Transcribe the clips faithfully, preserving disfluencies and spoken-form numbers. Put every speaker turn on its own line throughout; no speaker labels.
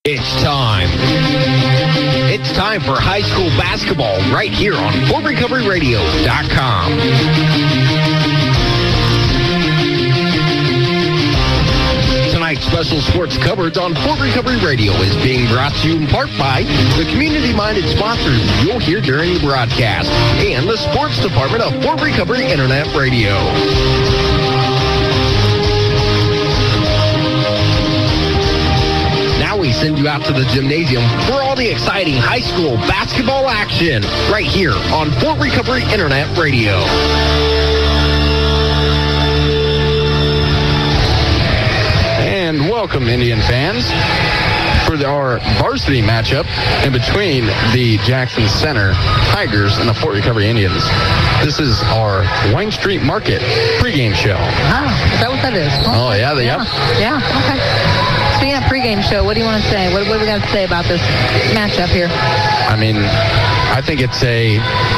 It's time. It's time for high school basketball right here on Fort Recovery Radio dot com. Tonight's special sports coverage on Fort Recovery Radio is being brought to you in part by the community-minded sponsors you'll hear during the broadcast and the sports department of Fort Recovery Internet Radio. We send you out to the gymnasium for all the exciting high school basketball action right here on Fort Recovery Internet Radio.
And welcome, Indian fans, for our varsity matchup in between the Jackson Center Tigers and the Fort Recovery Indians. This is our Wayne Street Market pregame show.
Oh, is that what that is?
Oh, oh yeah, the,
yeah.
Yep.
Yeah, okay. Speaking of pregame show, what do you want to say? What, what do we got to say about this matchup here?
I mean, I think it's a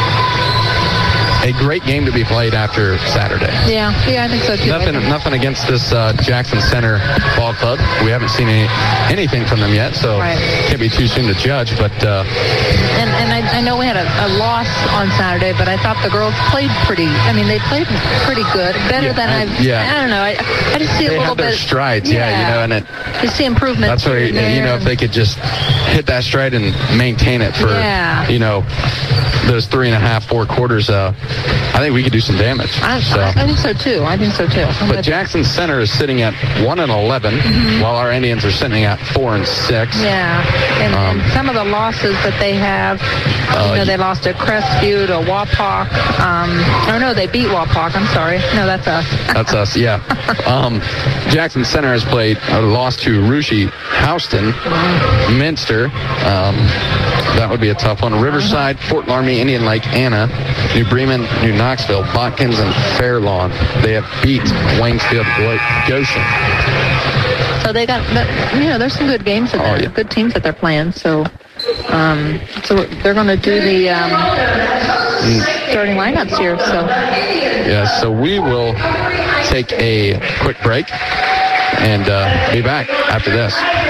a great game to be played after Saturday.
Yeah, yeah, I think so too.
Nothing, nothing against this uh, Jackson Center ball club. We haven't seen any, anything from them yet, so
right.
Can't be too soon to judge. But uh,
and and I, I know we had a, a loss on Saturday, but I thought the girls played pretty. I mean, they played pretty good, better
yeah,
than
I,
I've.
Yeah.
I don't know. I, I just see
they
a little
have their
bit
strides.
Yeah,
yeah, you know, and it.
You see improvement.
That's where you know if they could just hit that stride and maintain it for
yeah.
you know those three and a half, four quarters. Uh, I think we could do some damage.
I,
so.
I, I think so too. I think so too.
I'm but Jackson Center is sitting at one and eleven, mm-hmm. while our Indians are sitting at four and six.
Yeah, and, um, and some of the losses that they have, uh, you know, they lost to Crestview, to Wapak. Um, or no, they beat Wapak. I'm sorry. No, that's us.
That's us. Yeah. um, Jackson Center has played a loss to Russia, Houston, mm-hmm. Minster. Um, that would be a tough one. Riverside, mm-hmm. Fort Laramie, Indian Lake, Anna, New Bremen, New Knoxville, Botkins, and Fairlawn. They have beat Waynesfield, Goshen.
So they got, you know, there's some good games that
oh,
they're,
yeah.
good teams that they're playing. So, um, so they're going to do the um, starting lineups here. So,
yeah. So we will take a quick break and uh, be back after this.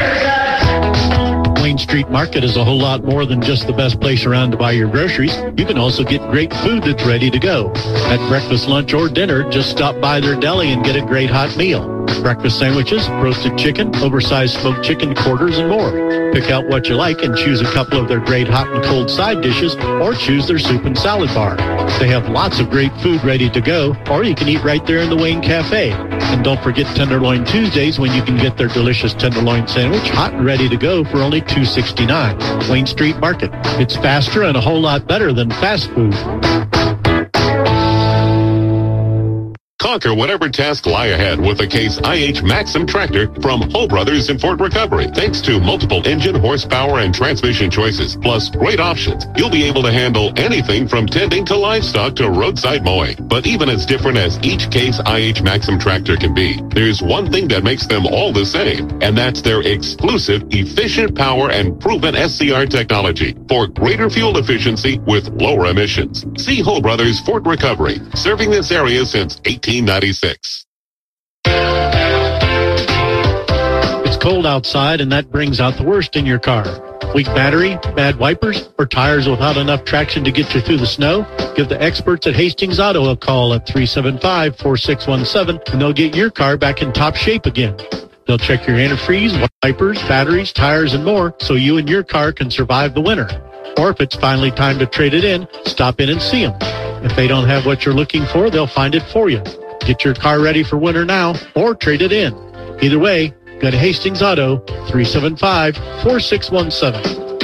Wayne Street Market is a whole lot more than just the best place around to buy your groceries. You can also get great food that's ready to go. At breakfast, lunch, or dinner, just stop by their deli and get a great hot meal. Breakfast sandwiches, roasted chicken, oversized smoked chicken quarters, and more. Pick out what you like and choose a couple of their great hot and cold side dishes, or choose their soup and salad bar. They have lots of great food ready to go, or you can eat right there in the Wayne Cafe. And don't forget Tenderloin Tuesdays, when you can get their delicious tenderloin sandwich hot and ready to go for only two dollars and sixty-nine cents. Wayne Street Market. It's faster and a whole lot better than fast food.
Conquer whatever tasks lie ahead with the Case I H Maxim tractor from Hull Brothers in Fort Recovery. Thanks to multiple engine, horsepower, and transmission choices, plus great options, you'll be able to handle anything from tending to livestock to roadside mowing. But even as different as each Case I H Maxim tractor can be, there's one thing that makes them all the same, and that's their exclusive, efficient power and proven S C R technology for greater fuel efficiency with lower emissions. See Hull Brothers Fort Recovery, serving this area since eighteen ninety-six.
It's cold outside, and that brings out the worst in your car. Weak battery, bad wipers, or tires without enough traction to get you through the snow? Give the experts at Hastings Auto a call at three seven five, four six one seven, and they'll get your car back in top shape again. They'll check your antifreeze, wipers, batteries, tires, and more so you and your car can survive the winter. Or if it's finally time to trade it in, stop in and see them. If they don't have what you're looking for, they'll find it for you. Get your car ready for winter now or trade it in. Either way, go to Hastings Auto, three seven five, four six one seven.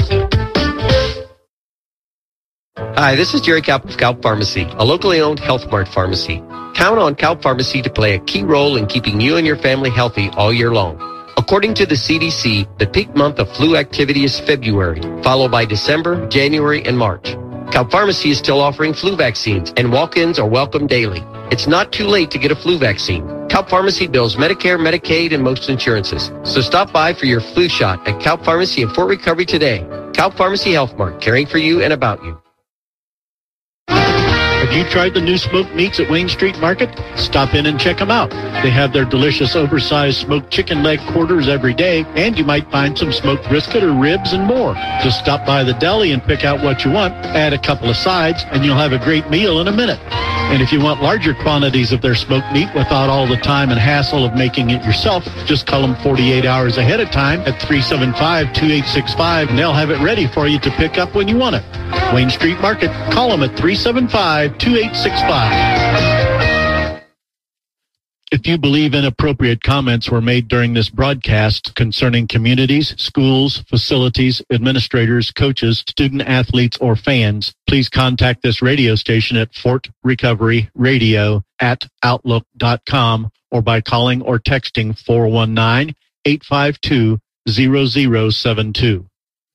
Hi, this is Jerry Kaup of Kaup Pharmacy, a locally owned Health Mart pharmacy. Count on Kaup Pharmacy to play a key role in keeping you and your family healthy all year long. According to the C D C, the peak month of flu activity is February, followed by December, January, and March. Kaup Pharmacy is still offering flu vaccines, and walk-ins are welcome daily. It's not too late to get a flu vaccine. Kaup Pharmacy bills Medicare, Medicaid, and most insurances. So stop by for your flu shot at Kaup Pharmacy in Fort Recovery today. Kaup Pharmacy Health Mart, caring for you and about you.
The
Have you tried the new smoked meats at Wayne Street Market? Stop in and check them out. They have their delicious oversized smoked chicken leg quarters every day, and you might find some smoked brisket or ribs and more. Just stop by the deli and pick out what you want, add a couple of sides, and you'll have a great meal in a minute. And if you want larger quantities of their smoked meat without all the time and hassle of making it yourself, just call them forty-eight hours ahead of time at three seven five, two eight six five, and they'll have it ready for you to pick up when you want it. Wayne Street Market. Call them at three seven five, two eight six five. If you believe inappropriate comments were made during this broadcast concerning communities, schools, facilities, administrators, coaches, student athletes, or fans, please contact this radio station at Fort Recovery Radio at outlook dot com or by calling or texting four one nine, eight five two, zero zero seven two.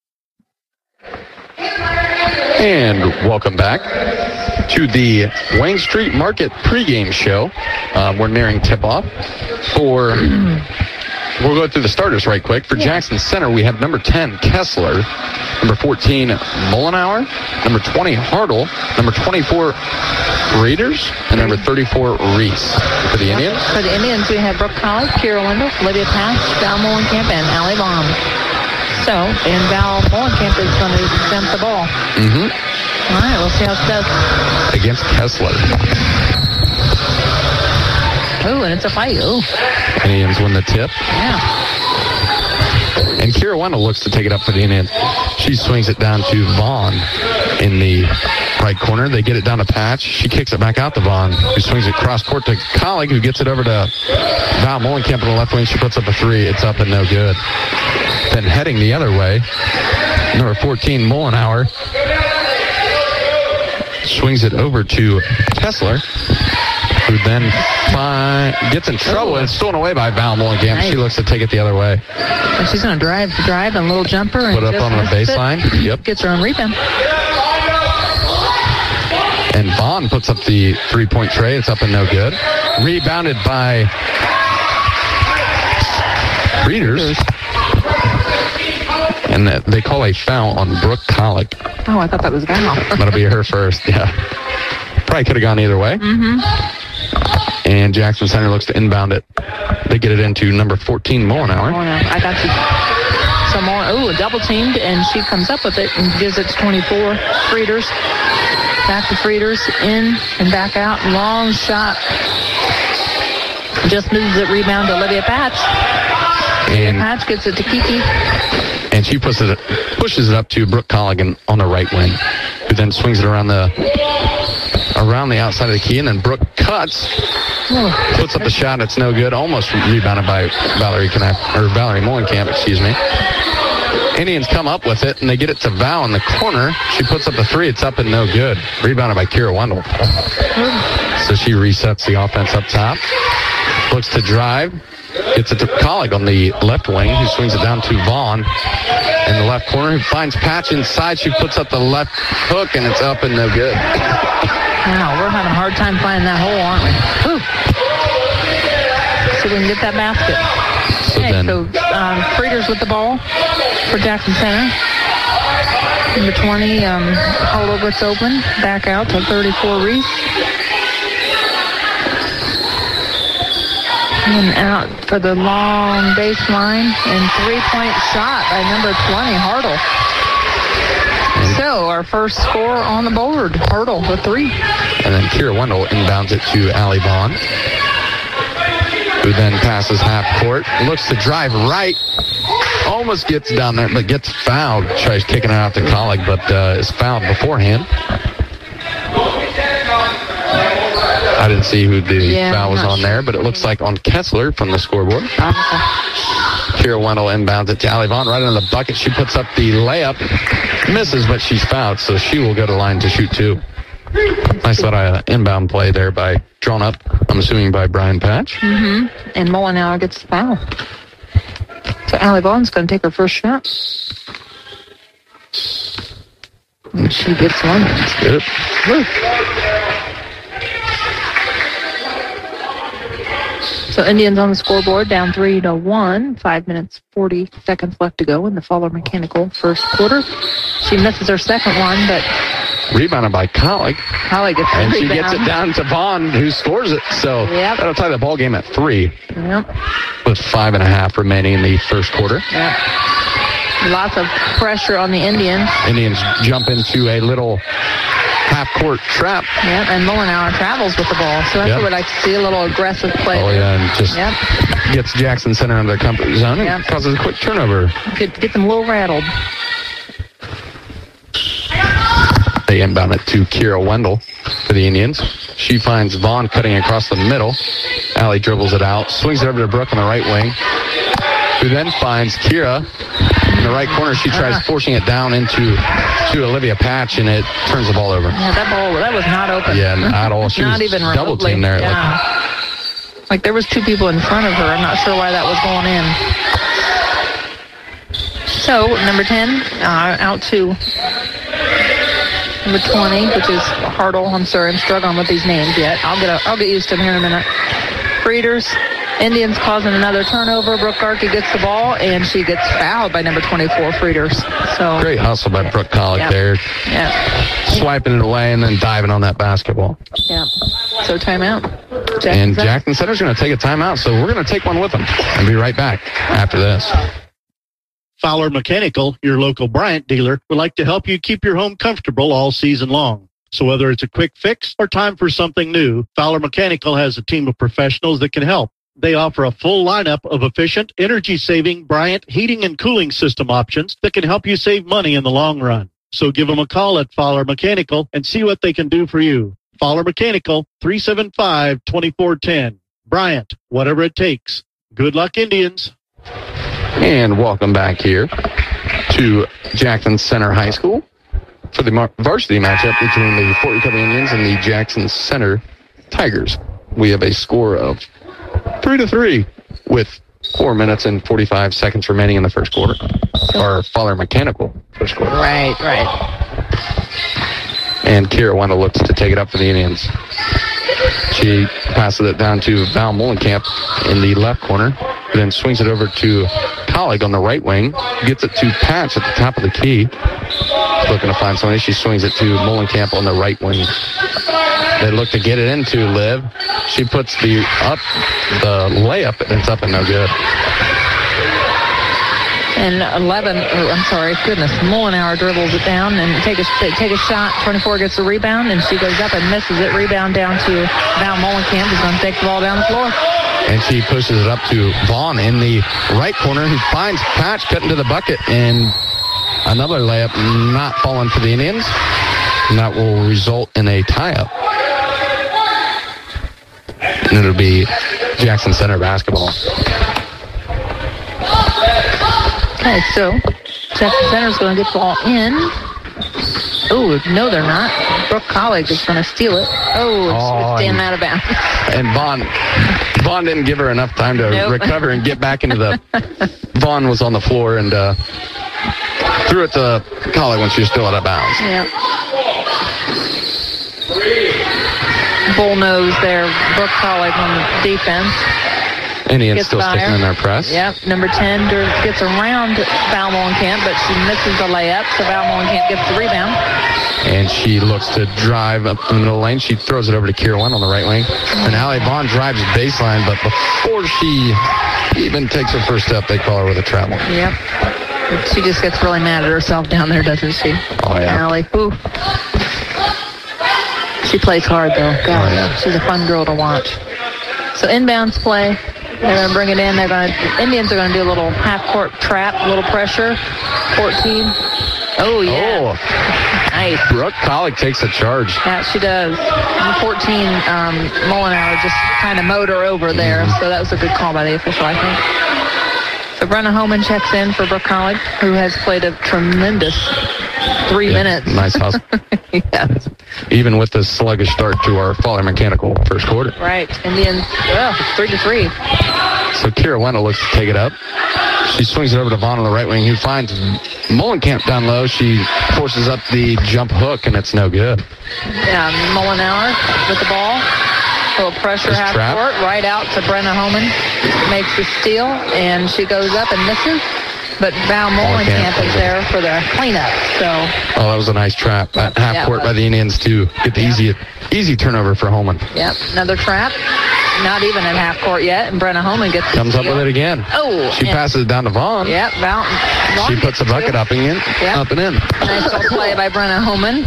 And welcome back to the Wayne Street Market pregame show. Um, we're nearing tip-off. For we'll go through the starters right quick. For yeah. Jackson Center, we have number ten, Kessler, number fourteen, Mullenauer, number twenty, Hartle, number twenty-four, Raiders, and number thirty-four, Reese. For the Indians?
For the Indians, we have Brooke Collins, Kira Wendell, Olivia Patch, Val Mullenkamp, and Allie Baum. So, and Val Mullenkamp is going to exempt the ball.
Mm-hmm.
All right, we'll see how it does.
Against Kessler.
Ooh, and it's a fight. Ooh.
Indians win the tip.
Yeah.
And Kira Wendell looks to take it up for the Indians. She swings it down to Vaughn in the right corner. They get it down to Patch. She kicks it back out to Vaughn, who swings it cross court to Collig, who gets it over to Val Mullenkamp on the left wing. She puts up a three. It's up and no good. Then heading the other way, number fourteen, Mullenauer, swings it over to Kessler, who then find, gets in trouble and it's stolen away by Val Mullenkamp. Nice. She looks to take it the other way.
And she's going to drive, drive and a little jumper. And
put up on the baseline.
It.
Yep.
Gets her own rebound.
And Vaughn puts up the three-point tray. It's up and no good. Rebounded by Readers. And they call a foul on Brooke Collig.
Oh, I thought that was a foul.
That'll be her first, yeah. Probably could have gone either way.
Mm-hmm.
And Jackson Center looks to inbound it. They get it into number fourteen, Mullenauer.
Mullenauer. I got you. So more, ooh, double teamed, and she comes up with it and gives it to twenty-four. Frieders. Back to Frieders. In and back out. Long shot. Just moves it. Rebound to Olivia Patch.
And
Patch gets it to Kiki.
And she pushes it, pushes it up to Brooke Colligan on the right wing, who then swings it around the around the outside of the key, and then Brooke cuts, puts up the shot. It's no good. Almost rebounded by Valerie Knapp, or Valerie Mullenkamp, excuse me. Indians come up with it, and they get it to Val in the corner. She puts up the three. It's up and no good. Rebounded by Kira Wendell. So she resets the offense up top. Looks to drive. Gets it to Collig on the left wing, who swings it down to Vaughn in the left corner, who finds Patch inside. She puts up the left hook, and it's up and no good.
Wow, we're having a hard time finding that hole, aren't we? Ooh. So we can get that basket.
So
okay,
then,
so um, Frieders with the ball for Jackson Center. Number twenty, um, Hartle gets open. Back out to thirty-four, Reese. And out for the long baseline and three-point shot by number twenty, Hartle. So our first score on the board, Hartle with three.
And then Kira Wendell inbounds it to Allie Vaughn, who then passes half court. Looks to drive right. Almost gets down there, but gets fouled. Tries kicking it out to Collig, but uh, is fouled beforehand. I didn't see who the
yeah,
foul was on
sure.
there, but it looks like on Kessler from the scoreboard.
Uh-huh.
Kira Wendell inbounds it to Allie Vaughn right into the bucket. She puts up the layup, misses, but she's fouled, so she will go to line to shoot two. Nice little uh, inbound play there by, drawn up, I'm assuming by Brian Patch.
Mm-hmm. And Mullenauer gets the foul. So Allie Vaughn's going to take her first shot. And she gets one.
That's good.
Woo. So Indians on the scoreboard, down three to one. Five minutes, forty seconds left to go in the Fowler Mechanical first quarter. She misses her second one, but
Rebounded by Collick.
Collick gets the
And
rebound.
she gets it down to Vaughn, who scores it. So
Yep.
that'll tie the ball game at three
Yep.
with five and a half remaining in the first quarter.
Yep. Lots of pressure on the Indians.
Indians jump into a little half-court trap.
Yep, and Mullenauer travels with the ball. So that's
Yep.
what we like to see, a little aggressive play.
Oh, yeah, and just
Yep.
gets Jackson Center into their comfort zone and
Yep.
causes a quick turnover.
Get, get them a little rattled.
They inbound it to Kira Wendell for the Indians. She finds Vaughn cutting across the middle. Allie dribbles it out, swings it over to Brooke on the right wing, who then finds Kira in the right corner. She tries forcing it down into to Olivia Patch, and it turns the ball over.
Yeah, that ball, that was not open.
Yeah, not at all. She
not
was
even
double
remotely.
teamed there.
Yeah.
Like,
Like there was two people in front of her. I'm not sure why that was going in. So, number ten, uh, out to number twenty, which is Hartle. I'm sorry, I'm struggling with these names yet. I'll get a, I'll get used to them here in a minute. Breeders. Indians causing another turnover. Brooke Garkey gets the ball, and she gets fouled by number twenty-four, Frieders. So
great hustle by Brooke Collick
yeah.
there.
Yeah.
Swiping it away and then diving on that basketball.
Yeah. So timeout. Jackson
and
Center.
Jackson Center's going to take a timeout, so we're going to take one with them and be right back after this.
Fowler Mechanical, your local Bryant dealer, would like to help you keep your home comfortable all season long. So whether it's a quick fix or time for something new, Fowler Mechanical has a team of professionals that can help. They offer a full lineup of efficient, energy-saving Bryant heating and cooling system options that can help you save money in the long run. So give them a call at Fowler Mechanical and see what they can do for you. Fowler Mechanical, three seven five, two four one zero. Bryant, whatever it takes. Good luck, Indians.
And welcome back here to Jackson Center High School for the mar- varsity matchup between the Fort Recovery Indians and the Jackson Center Tigers. We have a score of three to three with four minutes and forty-five seconds remaining in the first quarter. Or Fowler Mechanical first quarter.
Right, right.
And Kira Wendell looks to take it up for the Indians. She passes it down to Val Mullenkamp in the left corner, who then swings it over to Colleague on the right wing, gets it to Patch at the top of the key. Looking to find somebody. She swings it to Mullenkamp on the right wing. They look to get it into Liv. She puts the up the layup, and it's up and no good.
And eleven, oh, I'm sorry, goodness, Mullenauer dribbles it down and take a take a shot. twenty-four gets the rebound, and she goes up and misses it. Rebound down to Val Mullenkamp, who's going to take the ball down the floor.
And she pushes it up to Vaughn in the right corner, who finds Patch cutting to the bucket, and another layup not falling for the Indians. And that will result in a tie-up. And it'll be Jackson Center basketball.
Okay, so Jackson Center's going to get the ball in. Oh, no, they're not. Brooke Colleague is going to steal it. Oh, it's,
Oh,
it's
and-
damn out of bounds.
And Vaughn, Vaughn didn't give her enough time to
Nope.
recover and get back into the... Vaughn was on the floor and uh, threw it to Colleague when she was still out of bounds.
Yeah. Bullnose there, Brooke Colleague on the defense.
Indians
Gets
still
by
sticking
her.
in their press.
Yep, number ten dur- gets around Val Mullenkamp, but she misses the layup, so Val Mullenkamp gets the rebound.
And she looks to drive up the middle lane. She throws it over to Kira Wendell on the right wing. And Allie Vaughn drives baseline, but before she even takes her first step, they call her with a travel.
Yep. She just gets really mad at herself down there, doesn't she?
Oh, yeah.
Allie. Ooh. She plays hard, though. God,
Oh, yeah.
she's a fun girl to watch. So inbounds play. They're going to bring it in. They're going to, Indians are going to do a little half-court trap, a little pressure. fourteen. Oh, yeah.
Oh,
Nice.
Brooke Colleague takes a charge.
Yeah, she does. Number fourteen, um, Mullenauer just kind of mowed her over there,
Mm-hmm.
so that was a good call by the official, I think. So Brenna Holman checks in for Brooke Colleague, who has played a tremendous three
Yeah,
minutes.
Nice hustle.
Yes.
Even with the sluggish start to our Fowler Mechanical first quarter.
Right. Indians, well, it's three to three.
So Kira Wendell looks to take it up. She swings it over to Vaughn on the right wing, who finds Mullenkamp down low. She forces up the jump hook, and it's no good.
Yeah, Mullenauer with the ball. A little pressure
Nice
half
trap.
court, right out to Brenna Holman. Makes the steal, and she goes up and misses. But Val Molenkamp is there for the cleanup. So.
Oh, that was a nice trap. At half
Yeah,
court
it
by
was.
the Indians to get the easy, easy turnover for Holman.
Yep, another trap. Not even at half court yet, and Brenna Holman gets the
Comes up
steal.
with it again.
Oh,
She
and-
passes it down to Vaughn.
Yep, Val. Vaughn
She puts
gets
a bucket
two.
up and in,
Yep.
up and in.
Nice little play by Brenna Holman.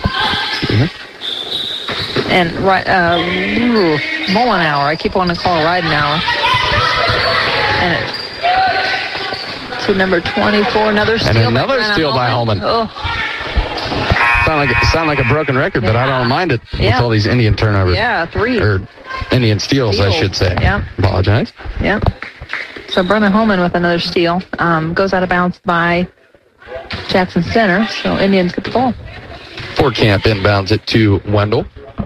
And right, uh, ooh, Mullenhour. I keep wanting to call her Ridenhour. And it, to number twenty-four, another steal.
And another
by Brenna
steal by Holman.
Oh,
Sound like sound like a broken record, but I don't mind it with
Yeah.
all these Indian turnovers.
yeah, three.
Or Indian steals, I
Steals.
should say.
Yeah.
Apologize.
Yep. So Brenna Holman with another steal. Um, goes out of bounds by Jackson Center. So Indians get the ball.
Fort Camp inbounds it to Wendell.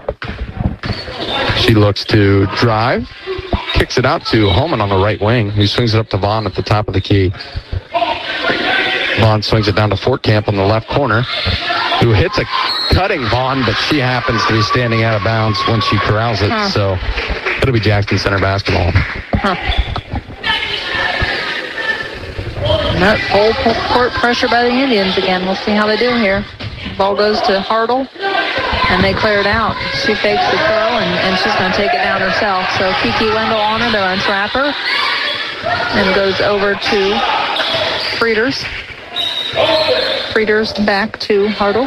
She looks to drive. Kicks it out to Holman on the right wing, who swings it up to Vaughn at the top of the key. Vaughn swings it down to Fort Camp on the left corner, who hits a cutting Vaughn, but she happens to be standing out of bounds when she corrals it.
Huh.
So it'll be Jackson Center basketball.
Huh. That full court pressure by the Indians again. We'll see how they do here. Ball goes to Hartle, and they clear it out. She fakes the throw, and, and she's going to take it down herself. So Kiki Wendell on her to untrap her, and goes over to Frieders. Frieders back to Hartle.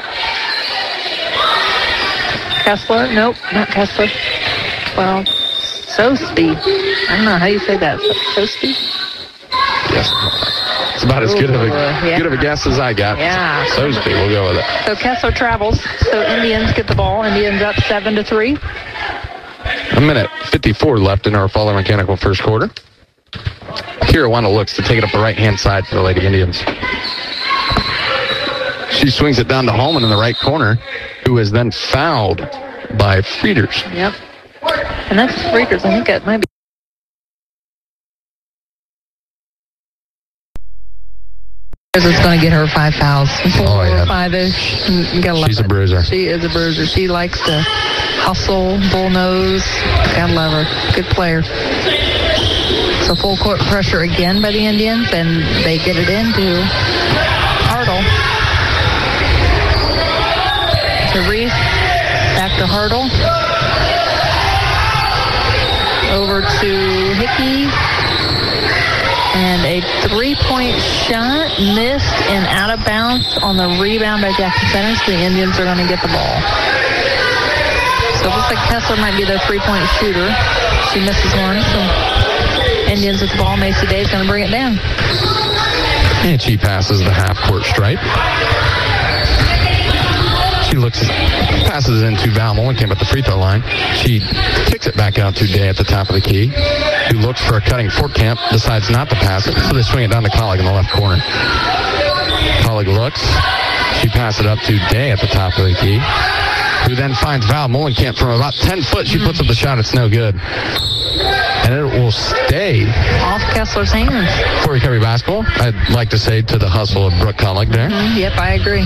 Kessler, nope, not Kessler. Well, Sosby. I don't know how you say that. Sosby?
Yes. It's about as good of a
Ooh, yeah.
good of a guess as I got.
Yeah.
Sosby, we'll go with it.
So Kessler travels. So Indians get the ball. Indians up seven to three.
A minute fifty-four left in our Fowler Mechanical first quarter. Kira Wendell looks to take it up the right-hand side for the Lady Indians. She swings it down to Holman in the right corner, who is then fouled by Frieders.
Yep. And that's Frieders. I think it might be. Is going to get her five fouls. Four
Oh, yeah.
or five-ish. You gotta love
She's a
it.
bruiser.
She is a bruiser. She likes to hustle, bull nose. Gotta love her. Good player. So full court pressure again by the Indians, and they get it into Hartle. To Reese. Back to Hartle. Over to Hickey. And a three-point shot missed and out of bounds on the rebound by Jackson Center. So the Indians are going to get the ball. So it looks like Kessler might be their three-point shooter. She misses one. So Indians with the ball. Macy Day's going to bring it down.
And she passes the half-court stripe. She looks, passes into Val Molenkamp at the free throw line. She kicks it back out to Day at the top of the key, who looks for a cutting Fort Camp, decides not to pass it, so they swing it down to Colleague in the left corner. Colleague looks. She passes it up to Day at the top of the key, who then finds Val Molenkamp from about ten foot. She puts up the shot. It's no good. And it will stay
Off Kessler's hands.
for recovery basketball. I'd like to say to the hustle of Brooke Colleague there.
Mm, yep, I agree.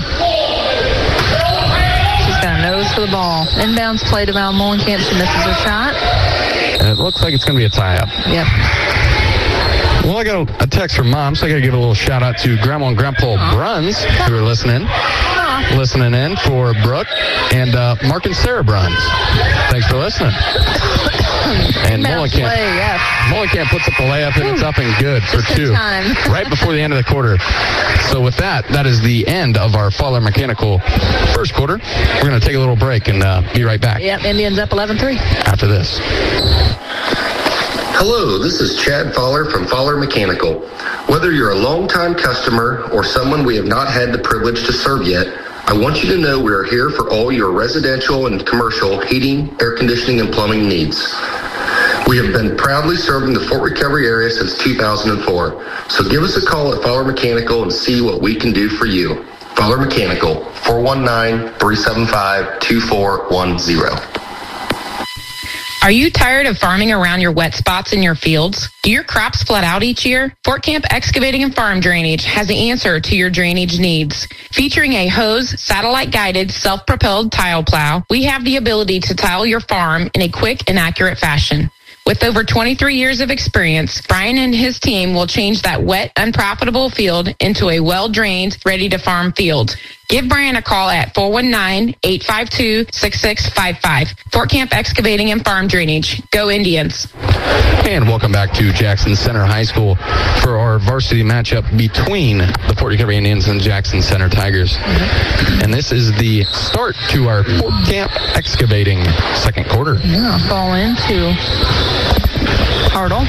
She's got a nose for the ball. Inbounds play to Val Molenkamp. She misses her shot.
And it looks like it's going to be a tie-up.
Yep.
Well, I got a, a text from Mom, so I got to give a little shout-out to Grandma and Grandpa Bruns, who are listening. Listening in for Brooke and uh, Mark and Sarah Bruns. Thanks for listening. And
Inbounds
Molenkamp,
play, yes.
Molenkamp puts up the layup, and it's up and good for
Just in
two.
time.
Right before the end of the quarter. So with that, that is the end of our Fowler Mechanical first quarter. We're going to take a little break and uh, be right back
Yep, Indians up eleven three.
after this.
Hello, this is Chad Fowler from Fowler Mechanical. Whether you're a longtime customer or someone we have not had the privilege to serve yet, I want you to know we are here for all your residential and commercial heating, air conditioning, and plumbing needs. We have been proudly serving the Fort Recovery area since two thousand four, so give us a call at Fowler Mechanical and see what we can do for you. Fowler Mechanical, four one nine, three seven five, two four one zero.
Are you tired of farming around your wet spots in your fields? Do your crops flood out each year? Fort Camp Excavating and Farm Drainage has the answer to your drainage needs. Featuring a hose, satellite-guided, self-propelled tile plow, we have the ability to tile your farm in a quick and accurate fashion. With over twenty-three years of experience, Brian and his team will change that wet, unprofitable field into a well-drained, ready-to-farm field. Give Brian a call at four one nine, eight five two, six six five five. Fort Camp Excavating and Farm Drainage. Go Indians.
And welcome back to Jackson Center High School for our varsity matchup between the Fort Recovery Indians and Jackson Center Tigers. Mm-hmm. And this is the start to our Fort Camp Excavating second quarter.
Yeah, ball into Hartle.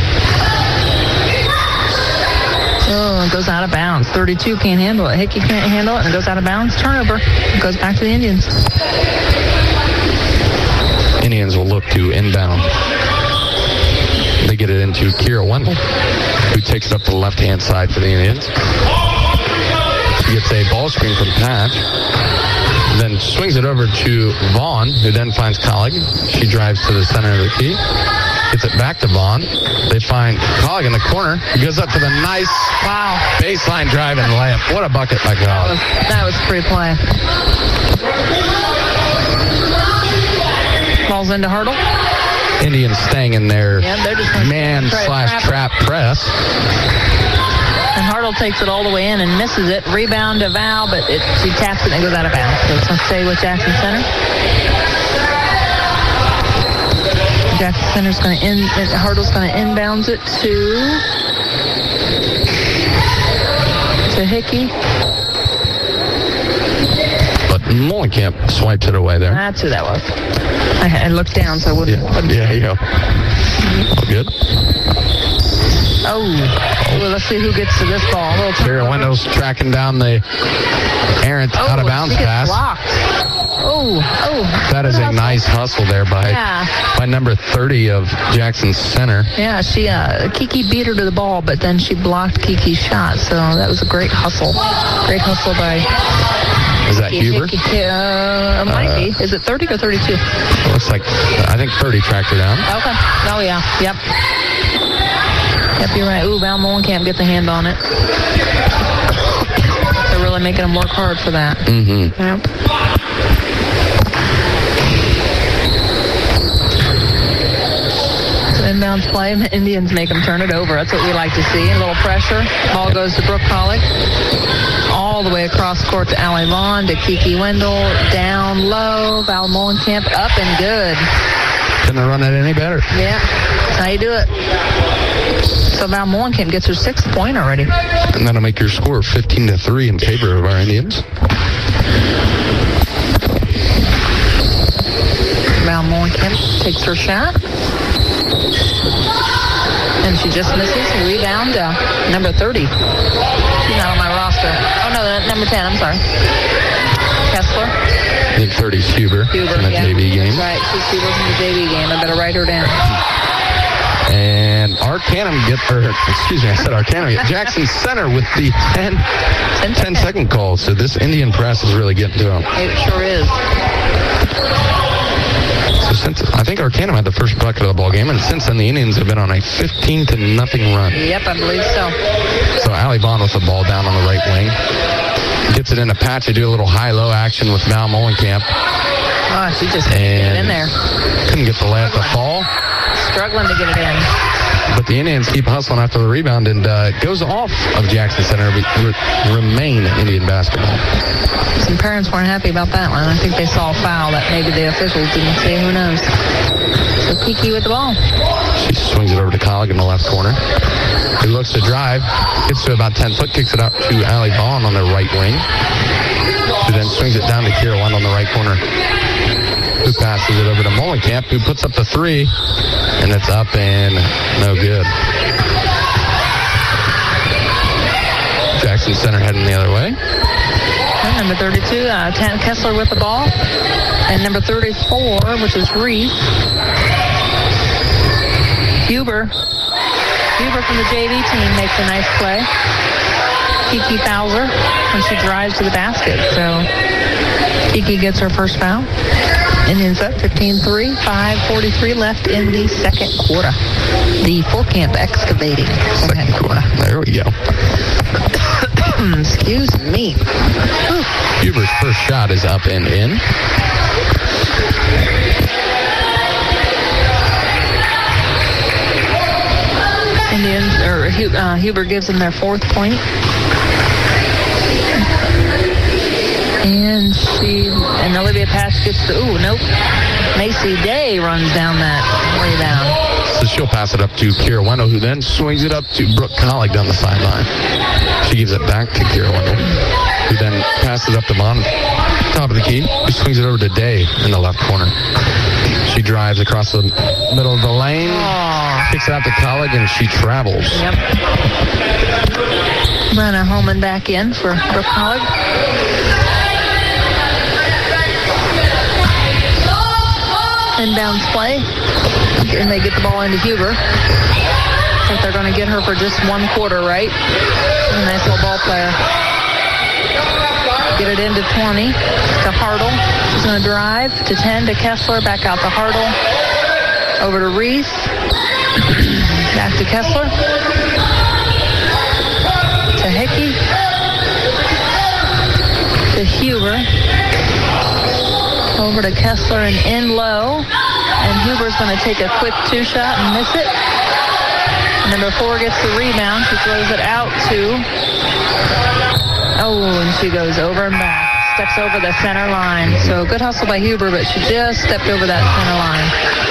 Oh, it goes out of bounds. thirty-two can't handle it. Hickey can't handle it and it goes out of bounds. Turnover. It goes back to the Indians.
Indians will look to inbound. They get it into Kira Wendell, who takes it up to the left-hand side for the Indians. She gets a ball screen from Patch, then swings it over to Vaughn, who then finds Collig. She drives to the center of the key, gets it back to Vaughn. They find Collig in the corner. He goes up to the nice
wow
baseline drive and layup. What a bucket by Collig.
That was, that was pretty play. Balls into Hartle.
Indians staying in their
yeah, they're just
man slash trap press.
And Hartle takes it all the way in and misses it. Rebound to Val, but it, she taps it and it goes out of bounds. So it's going to stay with Jackson Center. Jackson Center's going to in. Hartle's going to inbounds it to to Hickey.
But Molenkamp swipes it away there.
That's who that was. I, I looked down, so I wouldn't.
Yeah,
wouldn't
yeah, yeah. All good.
Oh, well, let's see who gets to this ball.
Kira Wendell's tracking down the errant
oh,
out of bounds
she gets
pass.
Blocked. Oh, oh.
That is a hustle. Nice hustle there by
yeah.
by number thirty of Jackson Center.
Yeah, she uh, Kiki beat her to the ball, but then she blocked Kiki's shot. So that was a great hustle. Great hustle by.
Is that
Hickey,
Huber?
Hickey, uh, might uh, be. Is it thirty or thirty-two?
Looks like I think thirty tracked her down.
Okay. Oh yeah. Yep. Yep, you're right. Ooh, Val Molenkamp gets a hand on it. They're really making them work hard for that.
Mm-hmm.
Yep. So inbounds play. Indians make them turn it over. That's what we like to see. A little pressure. Ball goes to Brooke Collig. All the way across court to Allie Vaughn, to Kiki Wendell. Down low. Val Molenkamp up and good.
Couldn't run it any better.
Yeah. That's how you do it. So Val Molenkamp gets her sixth point already.
And that'll make your score fifteen to three in favor of our Indians. Val Molenkamp takes her shot. And she just misses. Rebound, uh, number thirty. She's not on my roster. Oh, no, number ten, I'm sorry. Kessler. I think thirty's Huber,
Huber
in the
yeah.
J V game.
Right, she's Huber from the J V game. I better write her down.
And Arcanum get, or excuse me, I said Arcanum get Jackson Center with the ten, ten second call. So this Indian press is really getting to them.
It sure is.
So since I think Arcanum had the first bucket of the ball game, and since then the Indians have been on a fifteen to nothing run.
Yep, I believe so.
So Allie Vaughn with the ball down on the right wing. Gets it in a patch. They do a little high-low action with Val Molenkamp.
Oh, she just couldn't get it in there.
Couldn't get the layup to fall.
Struggling to get it in.
But the Indians keep hustling after the rebound, and uh, it goes off of Jackson Center to remain Indian basketball.
Some parents weren't happy about that one. I think they saw a foul that maybe the officials didn't see. Who knows? So Kiki with the ball.
She swings it over to Collig in the left corner. He looks to drive, gets to about ten foot, kicks it out to Allie Vaughn on the right wing. Who then swings it down to Kira Wendell on the right corner. Who passes it over to Molenkamp, who puts up the three, and it's up and no good. Jackson Center heading the other way.
And number thirty-two, uh, Tan Kessler with the ball. And number thirty-four, which is Reese. Huber. Huber from the J V team makes a nice play. Kiki fouls her when she drives to the basket. So Kiki gets her first foul. Indians up fifteen three, five forty-three left in the second quarter. The Fort Camp Excavating second quarter.
There we go.
Excuse me. Whew.
Huber's first shot is up and in.
uh, Huber gives them their fourth point. And she, and Olivia Patch gets the, ooh, nope. Macy Day runs down that rebound.
So she'll pass it up to Kira Wendell, who then swings it up to Brooke Collig down the sideline. She gives it back to Kira Wendell, who then passes up to Vaughn, top of the key, who swings it over to Day in the left corner. She drives across the middle of the lane,
Aww.
kicks it out to Collig, and she travels.
Yep. Brenna Holman back in for Brooke Collig. Inbounds play, and they get the ball into Huber. I think they're going to get her for just one quarter, right? She's a nice little ball player. Get it into twenty to Hartle. She's going to drive to ten to Kessler, back out to Hartle. Over to Reese. Back to Kessler. To Hickey. To Huber. Over to Kessler and in low. And Huber's going to take a quick two shot and miss it. Number four gets the rebound. She throws it out to... Oh, and she goes over and back. Steps over the center line. So good hustle by Huber, but she just stepped over that center line.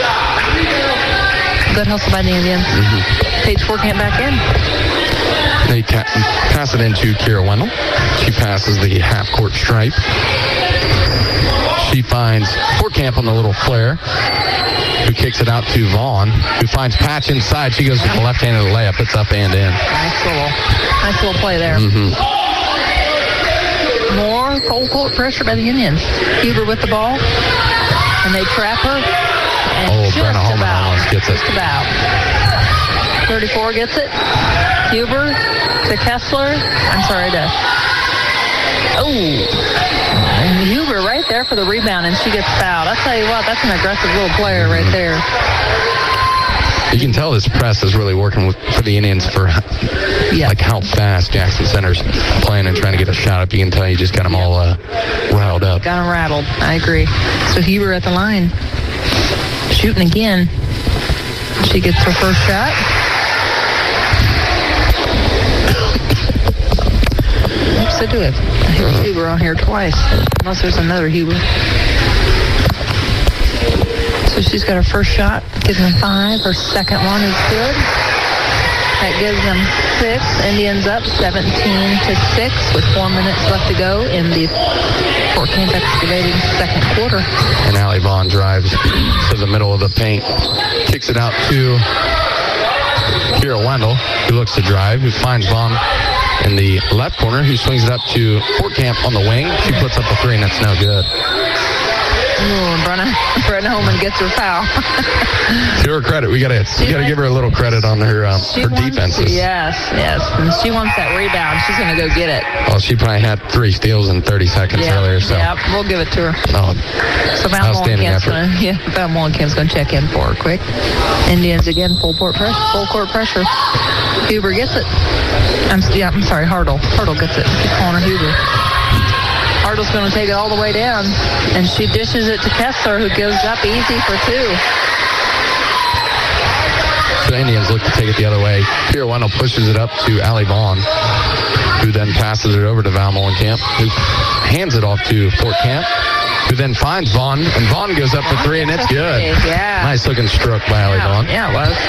Good hustle by the Indians. Mm-hmm. Paige Forkamp back in.
They ta- pass it into Kira Wendell. She passes the half-court stripe. She finds Forkamp on the little flare, who kicks it out to Vaughn, who finds Patch inside. She goes with the left-handed layup. It's up and in.
Nice little, nice little play there.
Mm-hmm.
More full court pressure by the Indians. Huber with the ball, and they trap her. And
Oh,
just
Brenna Holman
about,
almost gets it.
Just about. thirty-four gets it. Huber to Kessler. I'm sorry, to... Oh. And Huber right there for the rebound, and she gets fouled. I'll tell you what, that's an aggressive little player right there.
You can tell this press is really working with, for the Indians for
Yeah.
like how fast Jackson Center's playing and trying to get a shot up. You can tell you just got them all uh, riled up.
Got them rattled. I agree. So Huber at the line. Shooting again. She gets her first shot. Oops, I do it. I hear Huber on here twice. Unless there's another Huber. So she's got her first shot. Gives them five. Her second one is good. That gives them six. Indians up seventeen to six with four minutes left to go in the Fort Camp Excavating second quarter.
And Allie Vaughn drives to the middle of the paint. Kicks it out to Kira Wendell, who looks to drive, who finds Vaughn in the left corner, who swings it up to Forkamp on the wing. She puts up a three, and that's no good.
Ooh, Brenna, Brenna Holman gets her foul.
To her credit, we gotta we gotta give her a little credit on her um, her
wants,
defenses.
Yes, yes. And she wants that rebound. She's gonna go get it.
Well, she probably had three steals in thirty seconds
Yeah,
earlier. So
yeah, we'll give it to her.
oh,
So Val
outstanding
Mullencamp's
effort.
gonna, yeah, Val Mullencamp's gonna check in for her quick. Indians again, full court pressure. Full court pressure. Huber gets it. I'm yeah, I'm sorry, Hartle. Hartle gets it. Keep calling her Huber. Hartle's going to take it all the way down, and she dishes it to Kessler, who goes up easy for two.
So the Indians look to take it the other way. Kira Wendell pushes it up to Allie Vaughn, who then passes it over to Val Mullenkamp, who hands it off to Forkamp, who then finds Vaughn, and Vaughn goes up for three, and it's good.
Yeah.
Nice looking stroke by Allie
Yeah,
Vaughn.
yeah, it was.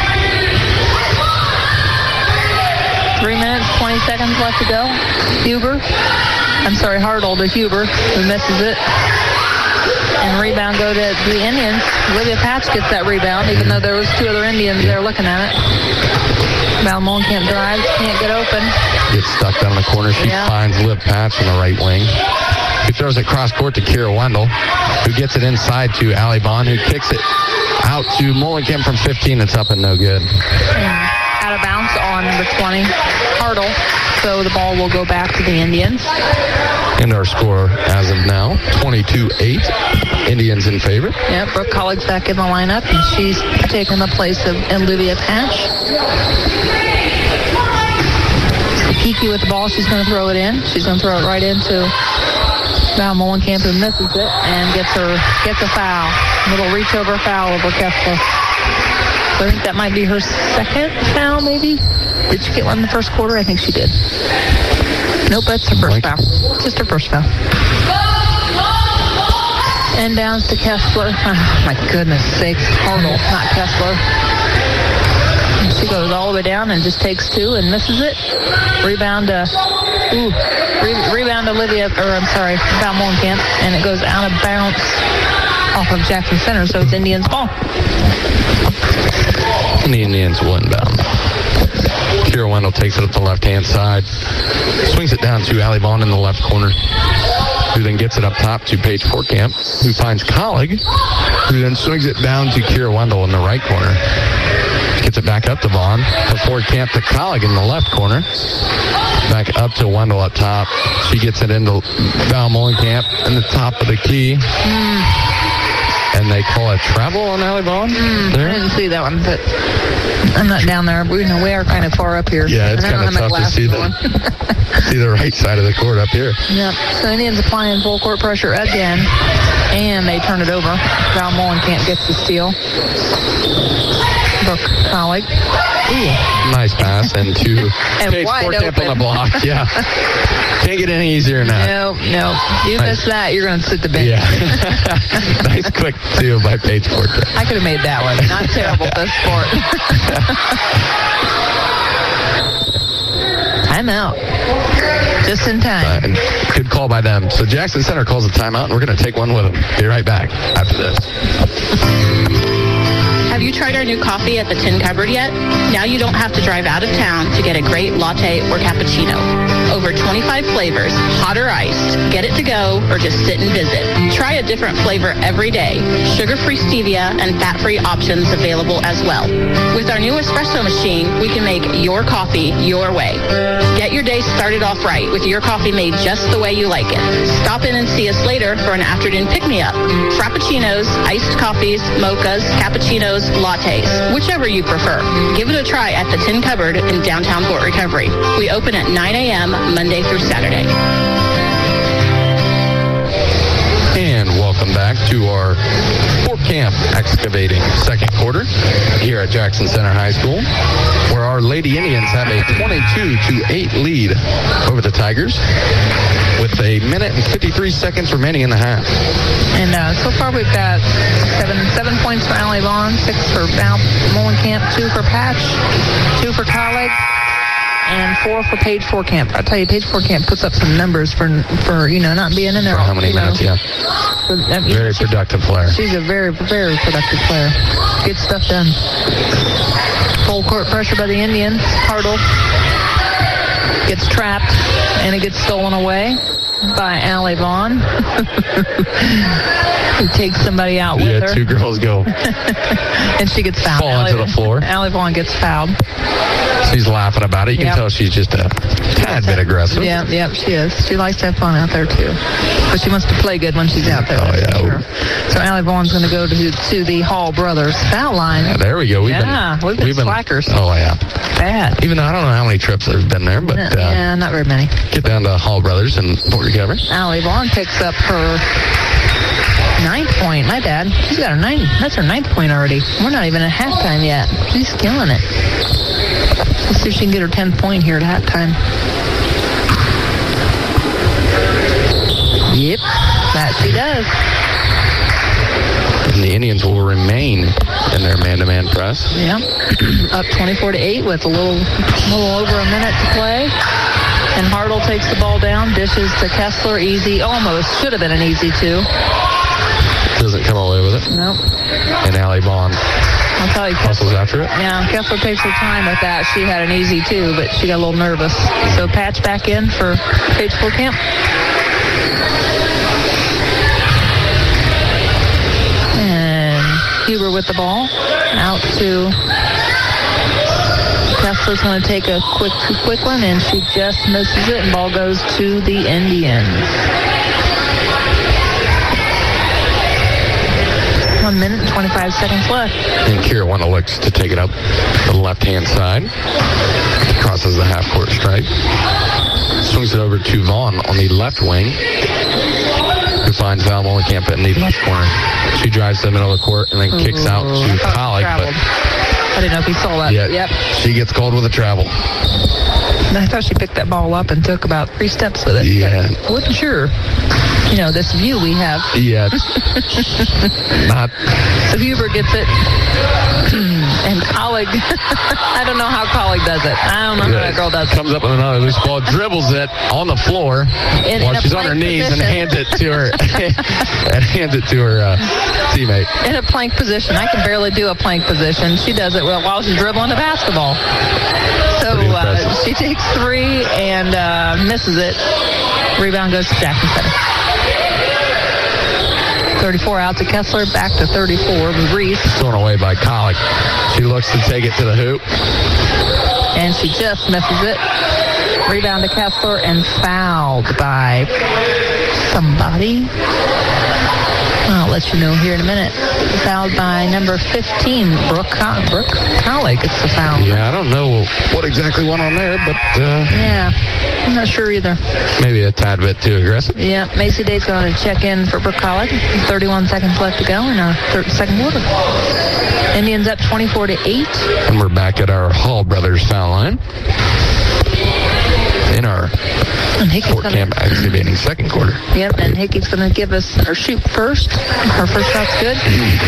Three minutes, twenty seconds left to go. Huber. I'm sorry, Hartle to Huber, who misses it. And rebound go to the Indians. Olivia Patch gets that rebound, even though there was two other Indians there looking at it. Val Mullenkamp drives, can't get open.
Gets stuck down in the corner. She
Yeah.
finds Liv Patch on the right wing. He throws it cross court to Kira Wendell, who gets it inside to Allie Vaughn, who kicks it out to Mullenkamp from fifteen. It's up and no good.
And out of bounds on number twenty, Hartle. So the ball will go back to the Indians.
And our score as of now, twenty-two eight. Indians in favor.
Yeah, Brooke Collig's back in the lineup, and she's taken the place of Olivia Patch. Kiki with the ball. She's going to throw it in. She's going to throw it right into Val Mullenkamp, who misses it and gets her gets a foul. Little reach over foul over Kessler. So I think that might be her second foul, maybe. Did she get one in the first quarter? I think she did. Nope, that's her first foul. Just her first foul. And down to Kessler. Oh, my goodness sakes. Hartle, not Kessler. And she goes all the way down and just takes two and misses it. Rebound to, ooh, re- rebound to Olivia, or I'm sorry, Val Molenkamp. And it goes out of bounds off of Jackson Center, so it's Indians' ball.
And the Indians will inbound. Kira Wendell takes it up the left-hand side. Swings it down to Allie Vaughn in the left corner, who then gets it up top to Paige Fortcamp, who finds Collig, who then swings it down to Kira Wendell in the right corner. Gets it back up to Vaughn, to Fortcamp to Collig in the left corner. Back up to Wendell up top. She gets it into Val Molenkamp in the top of the key.
Mm.
And they call a travel on Allie Vaughn?
Mm, I didn't see that one, but I'm not down there. We, we are kind of far up here.
Yeah, it's kind of tough to see the, see the right side of the court up here.
Yep. So Indians applying full court pressure again, and they turn it over. Val Molenkamp gets the steal. Brooke Collig. Ooh.
Nice pass into
and
Paige Fortcamp on the block. Yeah. Can't get any easier than that.
No, no. You
nice.
miss that, you're going to sit the bench.
Yeah. Nice quick steal by Paige Fortcamp.
I could have made that one. Not terrible at this sport. I'm out. Just in time.
Uh, and good call by them. So Jackson Center calls a timeout, and we're going to take one with them. Be right back after this.
Have you tried our new coffee at the Tin Cupboard yet? Now you don't have to drive out of town to get a great latte or cappuccino. Over twenty-five flavors, hot or iced. Get it to go or just sit and visit. Try a different flavor every day. Sugar-free stevia and fat-free options available as well. With our new espresso machine, we can make your coffee your way. Get your day started off right with your coffee made just the way you like it. Stop in and see us later for an afternoon pick-me-up. Frappuccinos, iced coffees, mochas, cappuccinos, lattes, whichever you prefer. Give it a try at the Tin Cupboard in downtown Fort Recovery. We open at nine a.m. Monday through Saturday.
And welcome back to our Fortcamp Excavating second quarter here at Jackson Center High School, where our Lady Indians have a twenty-two to eight lead over the Tigers with a minute and fifty-three seconds remaining in the half.
And uh, so far we've got seven seven points for Allie Vaughn, six for Val Molenkamp, two for Patch, two for Collig, and four for Paige Fortcamp. I'll tell you, Paige Fortcamp puts up some numbers for, for you know, not being in there.
For how many minutes, know. yeah.
So, I mean,
very she, productive player.
She's a very, very productive player. Gets stuff done. Full court pressure by the Indians. Hartle gets trapped, and it gets stolen away by Allie Vaughn. Who takes somebody out with
yeah,
her.
Yeah, two girls go.
And she gets fouled.
Fall
Allie,
onto the floor.
Allie Vaughn gets fouled.
She's laughing about it. You can
yep.
tell she's just a tad bit aggressive.
Yeah, yep, she is. She likes to have fun out there, too. But she wants to play good when she's out there.
Oh, yeah.
Sure. So Allie Vaughn's going to go to, to the Hall Brothers foul line.
Yeah, there we go. We've
yeah,
been,
we've been
we've
slackers.
Been, oh, yeah.
Bad.
Even though I don't know how many trips there's been there, but...
No,
uh,
yeah, not very many.
Get down to Hall Brothers and Fort Recovery.
Allie Vaughn picks up her ninth point. My bad. She's got her ninth. That's her ninth point already. We're not even at halftime yet. She's killing it. Let's see if she can get her tenth point here at halftime. Yep, that she does.
And the Indians will remain in their man-to-man press.
Yeah, up twenty-four to eight with a little, little over a minute to play. And Hartle takes the ball down, dishes to Kessler, easy, almost should have been an easy two.
Doesn't come away with it.
Nope.
And Allie Vaughn
I'll tell you,
hustles after it.
Yeah, Kessler takes her time with that. She had an easy two, but she got a little nervous. So Patch back in for Paige Fortcamp. And Huber with the ball. Out to Kessler's going to take a quick, quick one, and she just misses it, and ball goes to the Indians. One minute and twenty-five seconds left.
And Kira Wendell looks to take it up the left-hand side. Crosses the half-court stripe. Swings it over to Vaughn on the left wing, who finds Val Molenkamp in the left corner. She drives to the middle of the court and then kicks Ooh, out to Collig, but
I didn't know if you saw that.
Yeah.
Yep.
She gets called with a travel.
I thought she picked that ball up and took about three steps with it.
Yeah.
I wasn't sure. You know, this view we have.
Yeah. Not.
So Huber gets it. And Colleague, I don't know how Colleague does it. I don't know how that girl does it.
Comes up with another loose ball, dribbles it on the floor
in,
while
in
she's on her knees position. and hands it to her and hands it to her uh, teammate.
In a plank position. I can barely do a plank position. She does it well while she's dribbling the basketball. So uh, she takes three and uh, misses it. Rebound goes to Jackson Center. thirty-four out to Kessler, back to thirty-four with Reese.
Thrown away by Colleague. She looks to take it to the hoop.
And she just misses it. Rebound to Kessler and fouled by somebody. I'll let you know here in a minute. Fouled by number fifteen, Brooke, Co- Brooke Colleague. It's the foul.
Yeah, I don't know what exactly went on there, but... Uh,
yeah, I'm not sure either.
Maybe a tad bit too aggressive.
Yeah, Macy Day's going to check in for Brooke Colleague. thirty-one seconds left to go in our third, second quarter. Indians up twenty-four to eight.
And we're back at our Hall Brothers foul line. In our Fort Camp Excavating second quarter.
Yep, and Hickey's going to give us her shoot first. Her first shot's good.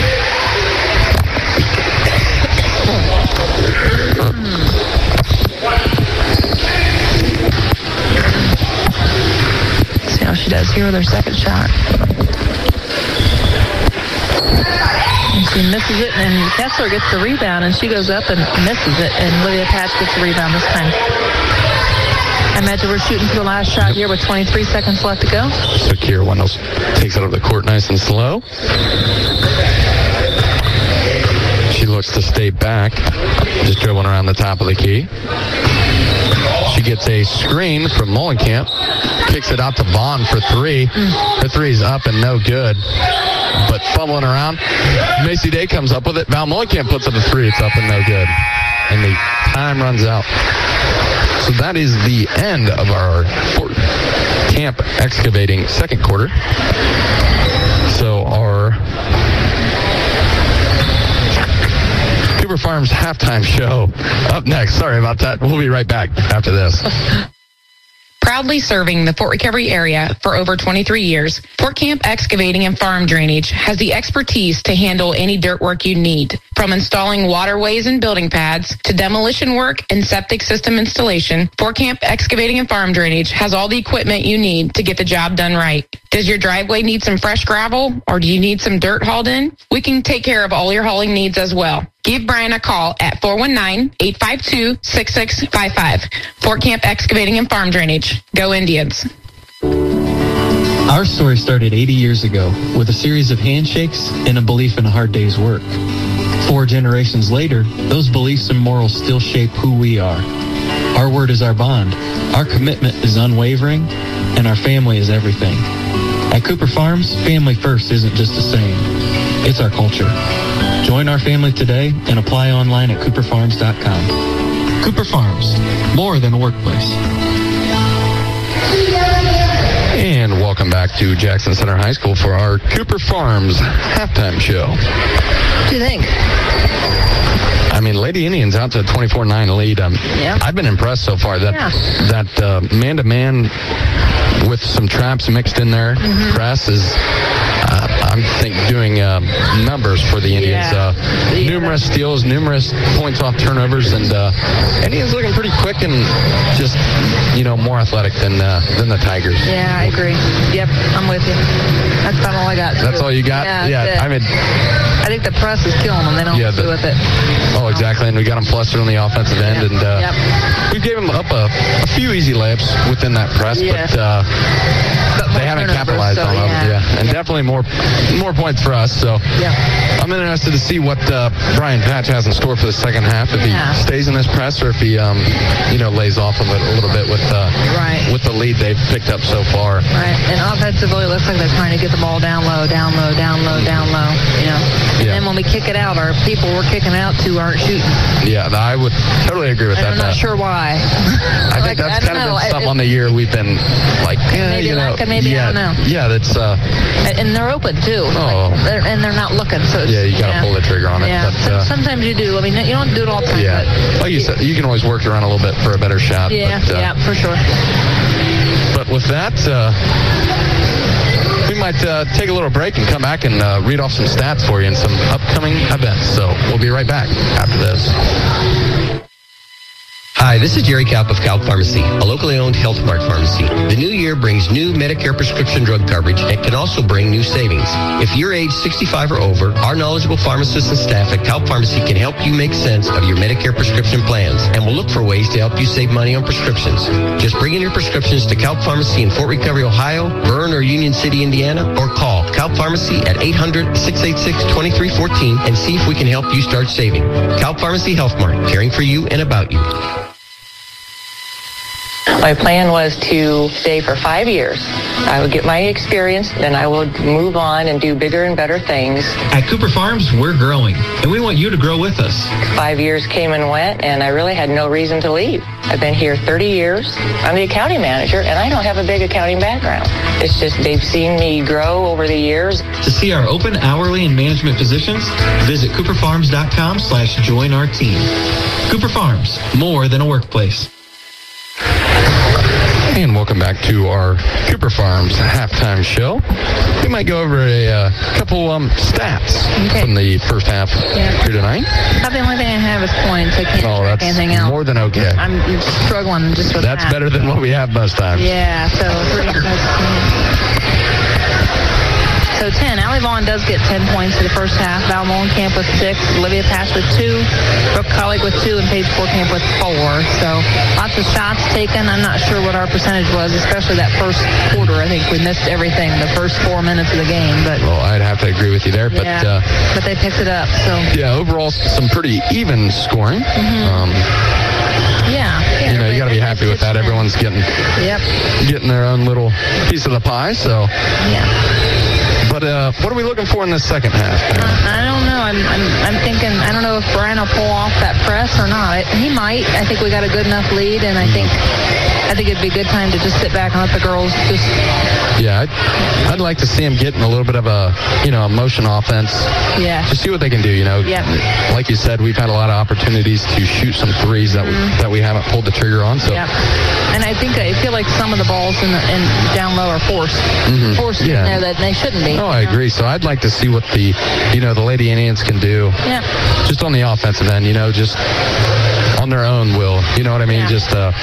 See how she does here with her second shot. And she misses it, and Kessler gets the rebound, and she goes up and misses it, and Lydia Patch gets the rebound this time. I imagine we're shooting for the last shot here with twenty-three seconds left to go.
So Kiera Wendell takes it over the court nice and slow. She looks to stay back, just dribbling around the top of the key. She gets a screen from Mullenkamp, kicks it out to Vaughn for three. Mm. Her three's up and no good, but fumbling around. Macy Day comes up with it. Val Mullenkamp puts up a three. It's up and no good, and the time runs out. So that is the end of our Fort Camp Excavating second quarter. So our Cooper Farms halftime show up next. Sorry about that. We'll be right back after this.
Proudly serving the Fort Recovery area for over twenty-three years, Fort Camp Excavating and Farm Drainage has the expertise to handle any dirt work you need. From installing waterways and building pads to demolition work and septic system installation, Fort Camp Excavating and Farm Drainage has all the equipment you need to get the job done right. Does your driveway need some fresh gravel, or do you need some dirt hauled in? We can take care of all your hauling needs as well. Give Brian a call at four one nine, eight five two, six six five five. Fort Camp Excavating and Farm Drainage. Go Indians.
Our story started eighty years ago with a series of handshakes and a belief in a hard day's work. Four generations later, those beliefs and morals still shape who we are. Our word is our bond. Our commitment is unwavering, and our family is everything. At Cooper Farms, family first isn't just a saying. It's our culture. Join our family today and apply online at cooper farms dot com. Cooper Farms, more than a workplace.
And welcome back to Jackson Center High School for our Cooper Farms halftime show.
What do you think?
I mean, Lady Indians out to a twenty-four nine lead. Um,
yeah.
I've been impressed so far. That
yeah.
that uh, man-to-man with some traps mixed in there mm-hmm. press is, uh, I'm think, doing uh, numbers for the Indians.
Yeah.
Uh,
yeah.
Numerous steals, numerous points off turnovers, and uh, Indians looking pretty quick and just, you know, more athletic than uh, than the Tigers.
Yeah, I agree. Yep, I'm with you. That's about all I got.
That's all you got?
Yeah,
yeah I mean,
I think the press is killing them. They don't
yeah,
do
the,
with it.
Oh, exactly. And we got them flustered on the offensive end,
yep.
and uh,
yep.
we gave them up a, a few easy layups within that press,
yeah.
but, uh,
but
they haven't capitalized
so,
on them.
Yeah,
yeah. and
yep.
definitely more more points for us. So
yeah.
I'm interested to see what uh, Brian Patch has in store for the second half. If
yeah.
he stays in this press, or if he, um, you know, lays off of it a little bit with uh,
right.
with the lead they've picked up so far.
Right, and offensively, it looks like they're trying to get the ball down low, down low, down low, down low. You know, and
yeah.
then when we kick it out, our people we're kicking out to aren't shooting.
Yeah, I would totally agree with
and
that.
I'm not
uh,
sure why.
I think
like,
that's
I
kind of
know.
been something
it,
on the year we've been like, eh,
maybe
you know,
like, maybe
yeah,
I don't know.
Yeah, that's uh,
And they're open, too.
Oh.
Like, they're, and they're not looking. So it's,
Yeah, you got to
yeah.
pull the trigger on it.
Yeah.
But, uh,
Sometimes you do. I mean, you don't do it all the time.
yeah.
But,
Like you said, you can always work around a little bit for a better shot.
yeah,
but, uh,
yeah, for sure.
But with that, uh, we might uh, take a little break and come back and uh, read off some stats for you and some upcoming events. So we'll be right back after this.
Hi, this is Jerry Kaup of Kaup Pharmacy, a locally owned Health Mart pharmacy. The new year brings new Medicare prescription drug coverage and can also bring new savings. If you're age sixty-five or over, our knowledgeable pharmacists and staff at Kaup Pharmacy can help you make sense of your Medicare prescription plans and will look for ways to help you save money on prescriptions. Just bring in your prescriptions to Kaup Pharmacy in Fort Recovery, Ohio, Verne or Union City, Indiana, or call Kaup Pharmacy at eight hundred, six eight six, two three one four and see if we can help you start saving. Kaup Pharmacy Health Mart, caring for you and about you.
My plan was to stay for five years. I would get my experience, then I would move on and do bigger and better things.
At Cooper Farms, we're growing, and we want you to grow with us.
Five years came and went, and I really had no reason to leave. I've been here thirty years. I'm the accounting manager, and I don't have a big accounting background. It's just they've seen me grow over the years.
To see our open hourly and management positions, visit cooperfarms.com slash join our team. Cooper Farms, more than a workplace.
And welcome back to our Cooper Farms halftime show. We might go over a uh, couple um, stats
Okay.
from the first half
Yeah.
here tonight.
About the only thing I have is points. I can't
Oh,
track
that's
anything else.
more than okay.
I'm struggling just with
That's
that.
better than what we have most times.
Yeah, so three, so ten. Allie Vaughn does get ten points for the first half. Val Molenkamp with six. Olivia Pash with two. Brooke Colleague with two. And Paige Forkamp with four. So lots of shots taken. I'm not sure what our percentage was, especially that first quarter. I think we missed everything the first four minutes of the game. But
Well, I'd have to agree with you there. But,
yeah,
uh,
but they picked it up. So
yeah, overall, some pretty even scoring.
Mm-hmm.
Um,
yeah, yeah
you know, you got to be happy with that. Everyone's getting
Yep.
getting their own little piece of the pie. So,
Yeah.
but uh, what are we looking for in the second half?
I don't know. I'm, I'm I'm thinking. I don't know if Brian will pull off that press or not. He might. I think we got a good enough lead, and I think I think it'd be a good time to just sit back and let the girls just.
Yeah, I'd, I'd like to see them getting a little bit of a, you know, a motion offense.
Yeah.
Just see what they can do, you know.
Yep.
Like you said, we've had a lot of opportunities to shoot some threes that
Mm-hmm.
we, that we haven't pulled the trigger on. So.
Yeah. And I think I feel like some of the balls in, the, in down low are forced,
Mhm.
forced
Yeah.
in there that they shouldn't be.
Oh, I agree. So I'd like to see what the, you know, the Lady Indians can do.
Yeah.
Just on the offensive end, you know, just on their own will. You know what I mean?
Yeah.
Just uh,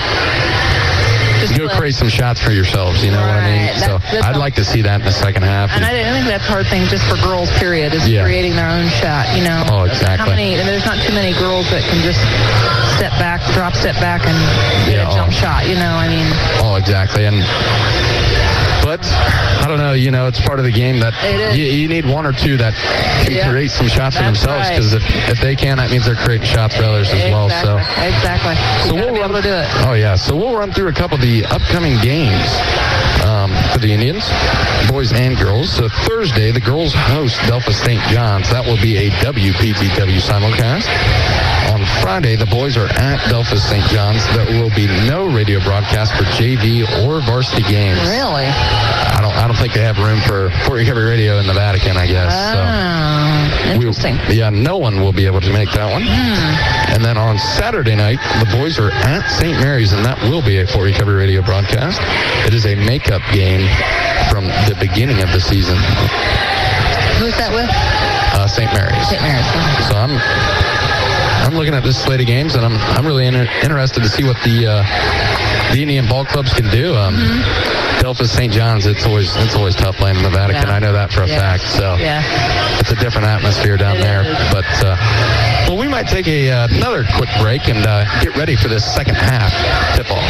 Just
go
let-
create some shots for yourselves. You know what I mean?
Right.
So
That's- that's
I'd
all-
like to see that in the second half.
And I, I think that's a hard thing just for girls, period, is
Yeah.
creating their own shot, you know.
Oh, exactly.
How many, and there's not too many girls that can just step back, drop step back, and get
Yeah,
a jump
oh.
shot, you know. I mean,
Oh, exactly. And but I don't know. You know, it's part of the game that
It is.
you, you need one or two that can
Yeah.
create some shots for
That's
themselves.
right.
Because if, if they can, that means they're creating shots for others as well. So.
exactly.
So
You gotta
we'll
be
run
able to do it.
Oh yeah, so we'll run through a couple of the upcoming games um, for the Indians, boys and girls. So Thursday, the girls host Delphos Saint John's. That will be a W P T W simulcast. On Friday, the boys are at Delphos Saint John's. There will be no radio broadcast for J V or varsity games.
Really?
I don't. I don't think they have room for Fort Recovery Radio in the Vatican. I guess. So.
Oh, interesting.
We, yeah, no one will be able to make that one.
Hmm.
And then on Saturday night, the boys are at Saint Mary's, and that will be a Fort Recovery Radio broadcast. It is a makeup game from the beginning of the season.
Who's that with?
Uh, Saint Mary's.
Saint Mary's.
So I'm I'm looking at this slate of games, and I'm I'm really inter- interested to see what the uh, the Indian ball clubs can do. Um,
Mm-hmm.
Delphos Saint John's, it's always it's always tough playing in the Vatican.
Yeah.
I know that for a
Yeah.
fact. So
Yeah.
it's a different atmosphere down
It
there.
is.
But uh, well, we might take a uh, another quick break and uh, get ready for this second half tip-off.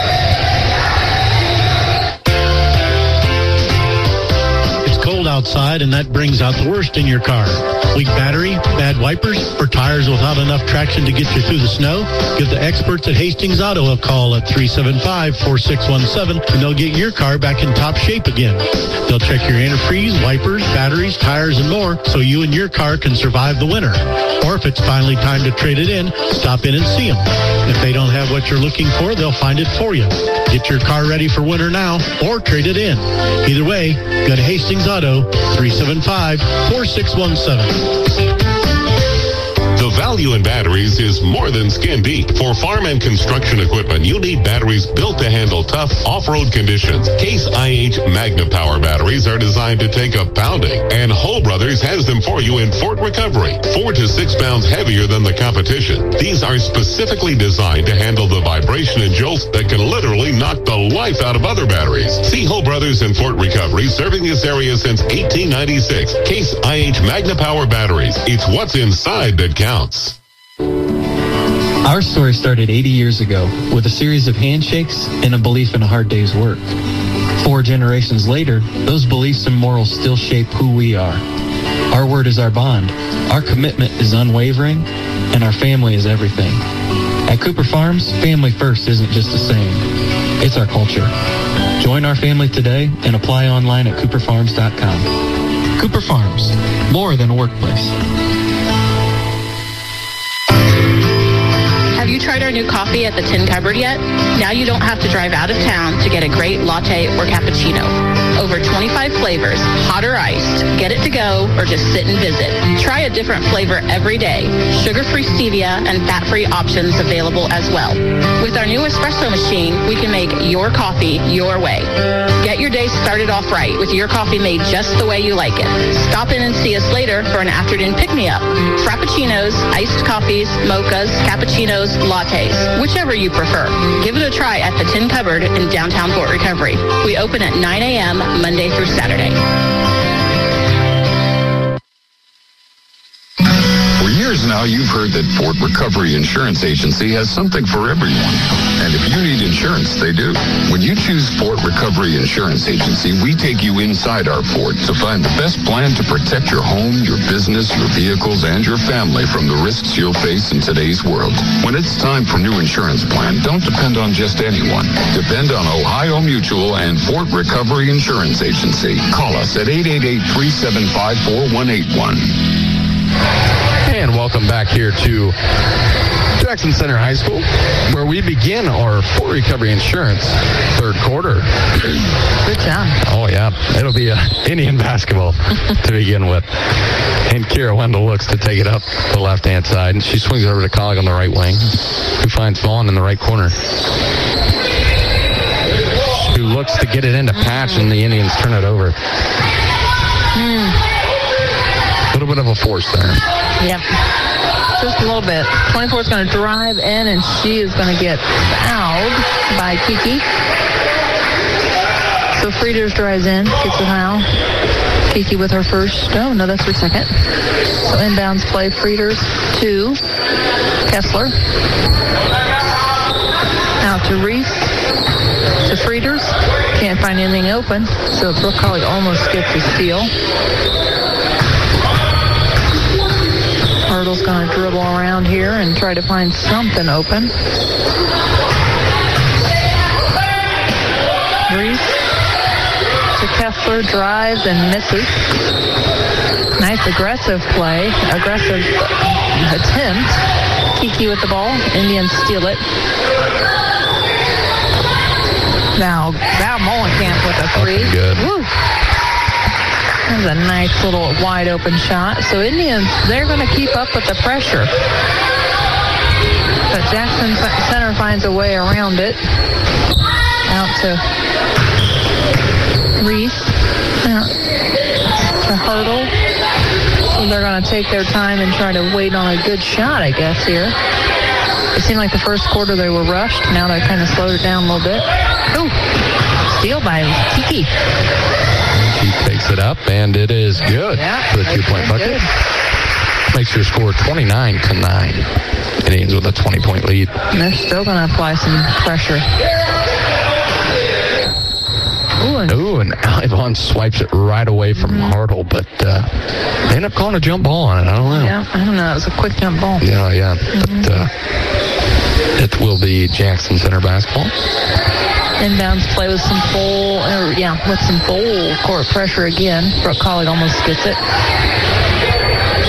It's cold outside, and that brings out the worst in your car. Weak battery, bad wipers, or tires without enough traction to get you through the snow? Give the experts at Hastings Auto a call at three seven five, four six one seven, and they'll get your car back in top shape again. They'll check your antifreeze, wipers, batteries, tires, and more so you and your car can survive the winter. Or if it's finally time to trade it in, stop in and see them. If they don't have what you're looking for, they'll find it for you. Get your car ready for winter now or trade it in. Either way, go to Hastings Auto Auto, three seven five, four six one seven.
The value in batteries is more than skin deep. For farm and construction equipment, you need batteries built to handle tough off-road conditions. Case I H Magna Power batteries are designed to take a pounding, and Hull Brothers has them for you in Fort Recovery, four to six pounds heavier than the competition. These are specifically designed to handle the vibration and jolts that can literally knock the life out of other batteries. See Hull Brothers in Fort Recovery, serving this area since eighteen ninety-six. Case I H Magna Power batteries. It's what's inside that counts.
Our story started eighty years ago with a series of handshakes and a belief in a hard day's work. Four generations later, those beliefs and morals still shape who we are. Our word is our bond. Our commitment is unwavering, and our family is everything. At Cooper Farms, family first isn't just a saying. It's our culture. Join our family today and apply online at cooper farms dot com. Cooper Farms, more than a workplace.
Have you tried our new coffee at the Tin Cupboard yet? Now you don't have to drive out of town to get a great latte or cappuccino. Over twenty-five flavors, hot or iced. Get it to go or just sit and visit. Try a different flavor every day. Sugar-free stevia and fat-free options available as well. With our new espresso machine, we can make your coffee your way. Get your day started off right with your coffee made just the way you like it. Stop in and see us later for an afternoon pick-me-up. Frappuccinos, iced coffees, mochas, cappuccinos, lattes, whichever you prefer. Give it a try at the Tin Cupboard in downtown Fort Recovery. We open at nine a.m. Monday through Saturday.
For years now, you've heard that Fort Recovery Insurance Agency has something for everyone. And if you need insurance, they do. When you choose Fort Recovery Insurance Agency, we take you inside our fort to find the best plan to protect your home, your business, your vehicles, and your family from the risks you'll face in today's world. When it's time for new insurance plan, don't depend on just anyone. Depend on Ohio Mutual and Fort Recovery Insurance Agency. Call us at eight eight eight, three seven five, four one eight one.
And welcome back here to Jackson Center High School, where we begin our Fort Recovery Insurance third quarter.
Good job.
Oh, yeah. It'll be a Indian basketball to begin with. And Kira Wendell looks to take it up the left-hand side, and she swings over to Colleague on the right wing, who finds Vaughn in the right corner, who looks to get it into Patch, and the Indians turn it over.
Mm.
A little bit of a force there.
Yep. Just a little bit. twenty-four is going to drive in, and she is going to get fouled by Kiki. So Frieders drives in, gets a foul. Kiki with her first. Oh, no, that's her second. So inbounds play, Frieders to Kessler. Out to Reese. To Frieders. Can't find anything open. So Brooke Colleague almost gets a steal. Hurdle's going to dribble around here and try to find something open. Reese to Kessler, drives and misses. Nice aggressive play, aggressive attempt. Kiki with the ball. Indians steal it. Now, Val Molenkamp with a three.
Okay, good.
Woo. That was a nice little wide open shot. So Indians, they're going to keep up with the pressure. But Jackson Center finds a way around it. Out to Reese. Out to Hurdle. So they're going to take their time and try to wait on a good shot, I guess, here. It seemed like the first quarter they were rushed. Now they kind of slowed it down a little bit. Ooh, steal by Kiki.
He takes it up, and it is good
yeah,
for the two-point bucket. Good. Makes your score twenty-nine to nine. Indians with a twenty-point lead.
And they're still going to apply some pressure. Ooh, and,
Ooh, and Ali Vaughn swipes it right away from mm-hmm. Hartle, but uh, they end up calling a jump ball on it. I don't know.
Yeah, I don't know. It was a quick jump ball.
Yeah, yeah. Mm-hmm. But uh, it will be Jackson Center basketball.
Inbounds play with some full, or yeah, with some full court pressure again. Brooke Colleague almost gets it.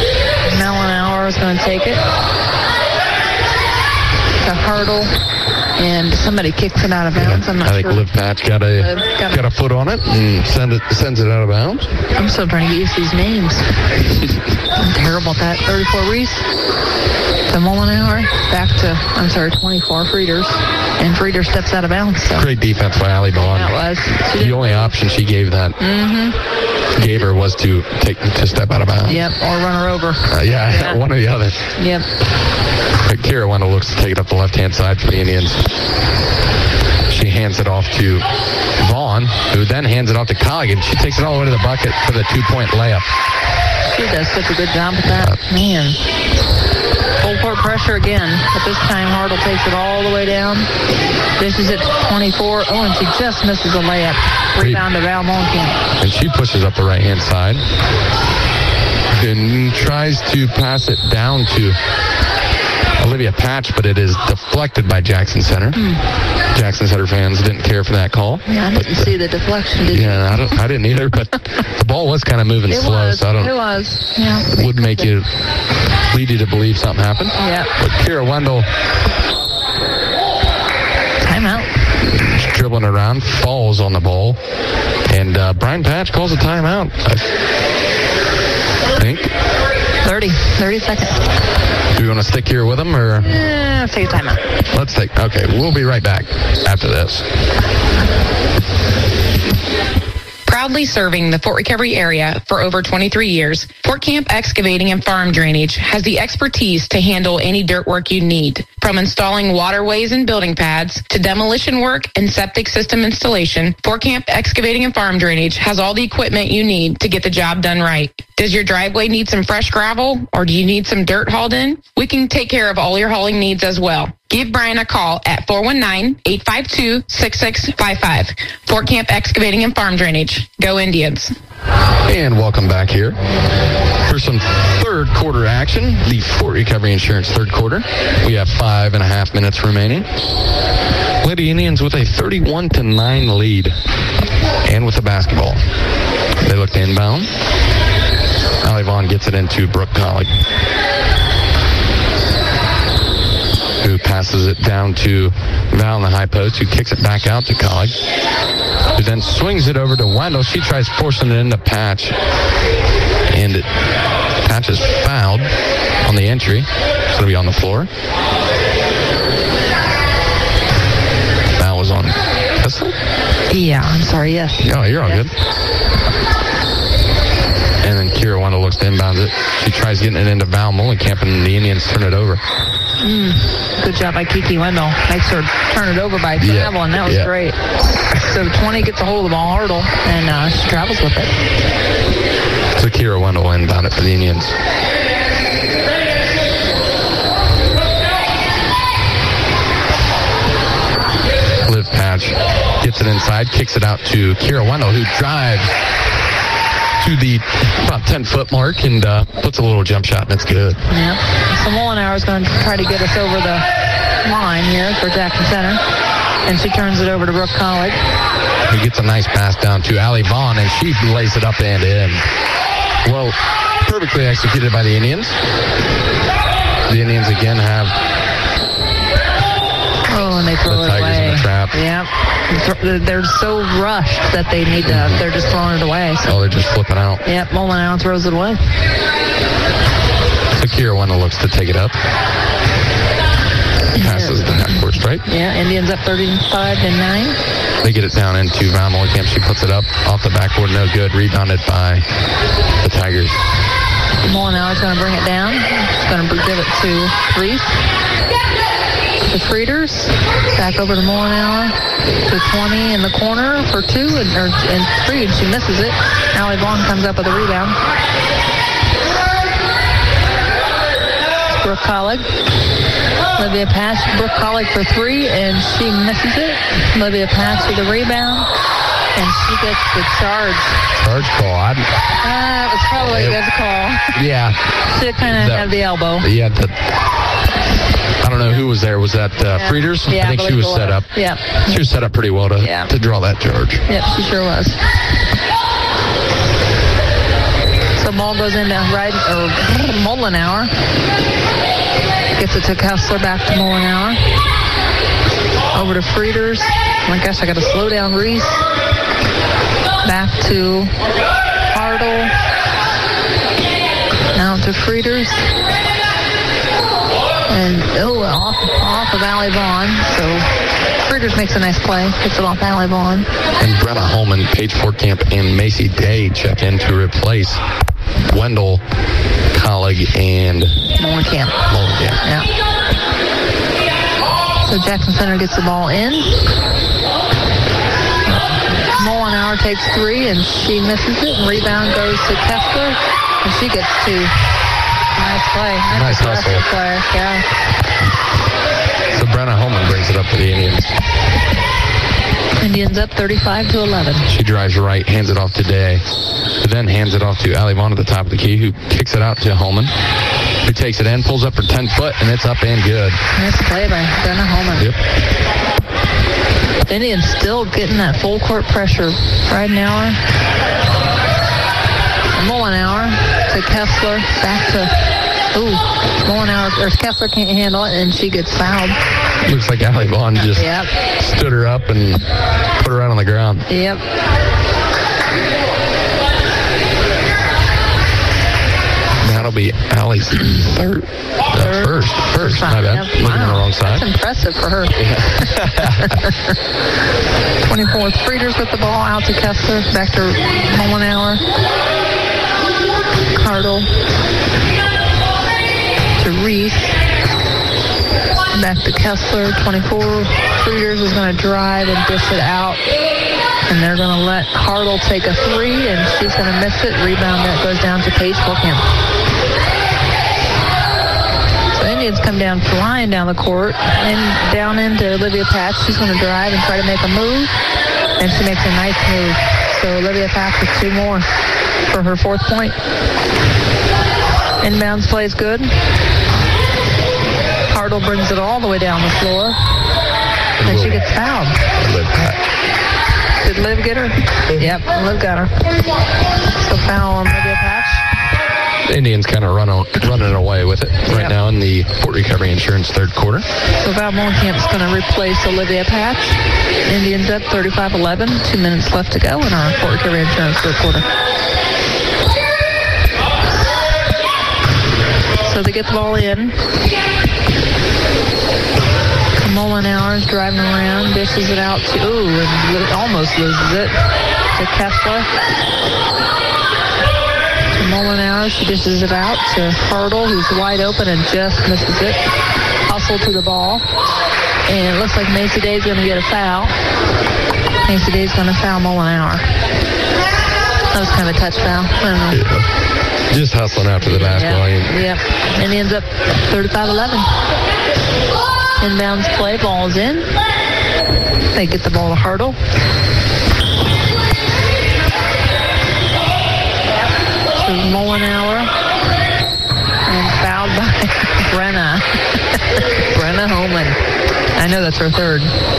Mellenauer is going to take it. To Hurdle. and somebody kicks it out of bounds.
Yeah,
I'm not
I think
sure.
Liv Patch got a
Liv got,
got a foot on it and send it sends it out of bounds.
I'm still trying to get used to these names. I'm terrible at that. thirty-four Reese to Mullenhour. Back to, I'm sorry, twenty-four Frieders. And Frieder steps out of bounds. So.
Great defense by Allie Bond.
That was.
The only option she gave that
Mm-hmm.
gave her was to take to step out of bounds.
Yep, or run her over.
Uh, yeah,
Yeah.
one or the other.
Yep.
But Kira Wendell looks to take it up the left-hand side for the Indians. She hands it off to Vaughn, who then hands it off to Colligan. She takes it all the way to the bucket for the two-point layup.
She does such a good job with that. Man. Full court pressure again, but this time Hartle takes it all the way down. Dishes it to twenty-four. Oh, and she just misses a layup. Rebound to Val Molenkamp.
And she pushes up the right-hand side and tries to pass it down to Olivia Patch, but it is deflected by Jackson Center.
Mm.
Jackson Center fans didn't care for that call.
Yeah, I didn't
but,
see the deflection, did you?
Yeah, I, don't, I didn't either, but the ball was kind of moving
It
slow,
was.
so I don't.
It was. Yeah.
Would make you lead you to believe something happened.
Yeah.
But Kira Wendell
Timeout.
dribbling around, falls on the ball, and uh, Brian Patch calls a timeout. I think.
thirty. thirty seconds.
Do we want to stick here with him, or?
Eh, let's take a timeout.
Let's take. Okay, we'll be right back after this.
Proudly serving the Fort Recovery area for over twenty-three years, Fort Camp Excavating and Farm Drainage has the expertise to handle any dirt work you need. From installing waterways and building pads to demolition work and septic system installation, Fort Camp Excavating and Farm Drainage has all the equipment you need to get the job done right. Does your driveway need some fresh gravel, or do you need some dirt hauled in? We can take care of all your hauling needs as well. Give Brian a call at four one nine, eight five two, six six five five. Fort Camp Excavating and Farm Drainage. Go Indians.
And welcome back here for some third quarter action. The Fort Recovery Insurance third quarter. We have five and a half minutes remaining. Lady Indians with a thirty-one to nine lead, and with the basketball. They look to inbound. Allie Vaughn gets it into Brooke Collick, who passes it down to Val in the high post, who kicks it back out to Collick, who then swings it over to Wendell. She tries forcing it into Patch, and it, Patch is fouled on the entry. It's going to be on the floor. That was on Kessel?
Yeah, I'm sorry, yes.
Oh, you're all good. And then Kira Wendell looks to inbound it. She tries getting it into Val Molenkamp, and the Indians turn it over.
Mm, good job by Kiki Wendell. Makes her turn it over by travel,
Yeah.
and that was
Yeah.
great. So twenty gets a hold of the ball, Hartle, and uh, she travels with it.
So Kira Wendell inbound it for the Indians. Liv Patch gets it inside, kicks it out to Kira Wendell, who drives to the about ten-foot mark and uh, puts a little jump shot, and it's good.
Yeah. So Mullenhour is going to try to get us over the line here for Jackson Center. And she turns it over to Brooke Collick.
He gets a nice pass down to Allie Vaughn, and she lays it up and in. Well, perfectly executed by the Indians. The Indians again have
Oh, and they throw
the
it
Tigers
away.
in the trap.
Yep. They're so rushed that they need to, they're just throwing it away. So.
Oh, they're just flipping out.
Yep, Mullenhour throws it away.
So Kira Wendell looks to take it up. Passes the half court straight.
Yeah, Indians up thirty-five to nine.
They get it down into Val Molenkamp. She puts it up off the backboard. No good. Rebounded by the Tigers.
Mullenhour's going to bring it down. She's going to give it to Reese. The Frieders. Back over to Mullenhour. To twenty in the corner for two. And, or, and three, and she misses it. Allie Vaughn comes up with a rebound. Brooke Collick. Olivia Patch, Brooke Collick for three, and she misses it. Olivia Patch with a rebound, and she gets the charge.
Charge call. I,
Uh, that was probably a good call.
yeah.
Should kind of have the elbow.
Yeah. The, I don't know who was there. Was that uh,
Yeah.
Frieders?
Yeah,
I think
I
she
believe
was
it
set
was.
up.
Yeah.
She was set up pretty well to,
Yeah.
to draw that charge.
Yep, she sure was. So ball goes into right, or Mullenhour. Gets it to Kessler, back to Mullenhour. Over to Frieders. Oh my gosh, I got to slow down Reese. Back to Hartle. Now to Frieders. And, oh, off, off of Allie Vaughn. So Frieders makes a nice play. Gets it off Allie Vaughn.
And Brenna Holman, Paige Fortcamp, and Macy Day check in to replace Wendell, Colleague, and
Molenkamp.
Molenkamp.
Yeah. So Jackson Center gets the ball in. Mollenauer takes three, and she misses it. And rebound goes to Kessler, and she gets two. Nice play.
Nice hustle.
Play. Yeah.
So Brenna Holman brings it up to the Indians.
Indians up thirty-five to eleven.
She drives right, hands it off to Day, who then hands it off to Allie Vaughn at the top of the key, who kicks it out to Holman, who takes it in, pulls up for ten foot, and it's up and good.
Nice play by Brenna Holman.
Yep.
The Indians still getting that full court pressure. Ridenauer. Mollenauer to Kessler. Back to, ooh, Mollenauer, or Kessler can't handle it, and she gets fouled.
Looks like Allie Vaughn just
yep.
stood her up and put her out on the ground.
Yep.
That'll be Allie's third. Uh, first. First, my bad.
Yep.
Looking
Wow.
on the wrong side.
That's impressive for her. twenty-fourth Frieders with the ball out to Kessler. Back to Mollenauer. Hartle. To Reese. Back to Kessler. twenty-four Frieders is going to drive and dish it out. And they're going to let Hartle take a three, and she's going to miss it. Rebound that goes down to Paige Fortcamp. So Indians come down flying down the court and down into Olivia Patch. She's going to drive and try to make a move, and she makes a nice move. So Olivia Patch with two more for her fourth point. Inbounds play is good. Hartle brings it all the way down the floor, and she gets fouled. Did Liv get her? Yep, Liv got her. So foul on Olivia Patch.
The Indians kind of run on, running away with it right
yep.
now in the Fort Recovery Insurance third quarter.
So Val Molenkamp's going to replace Olivia Patch. Indians up thirty-five eleven. Two minutes left to go in our Fort Recovery Insurance third quarter. So they get the ball in. Mollenauer is driving around, dishes it out to, ooh, and almost loses it to Kessler. To Mollenauer, she dishes it out to Hartle, who's wide open and just misses it. Hustle to the ball. And it looks like Macy Day's going to get a foul. Macy Day's going to foul Mollenauer. That was kind of a touch foul. I don't know.
Yeah. Just hustling after the basketball.
Yep. yep. And he ends up thirty-five eleven. Inbounds play, ball's in. They get the ball to Hartle. To Mollenauer. And fouled by Brenna. Brenna Holman. I know that's her third.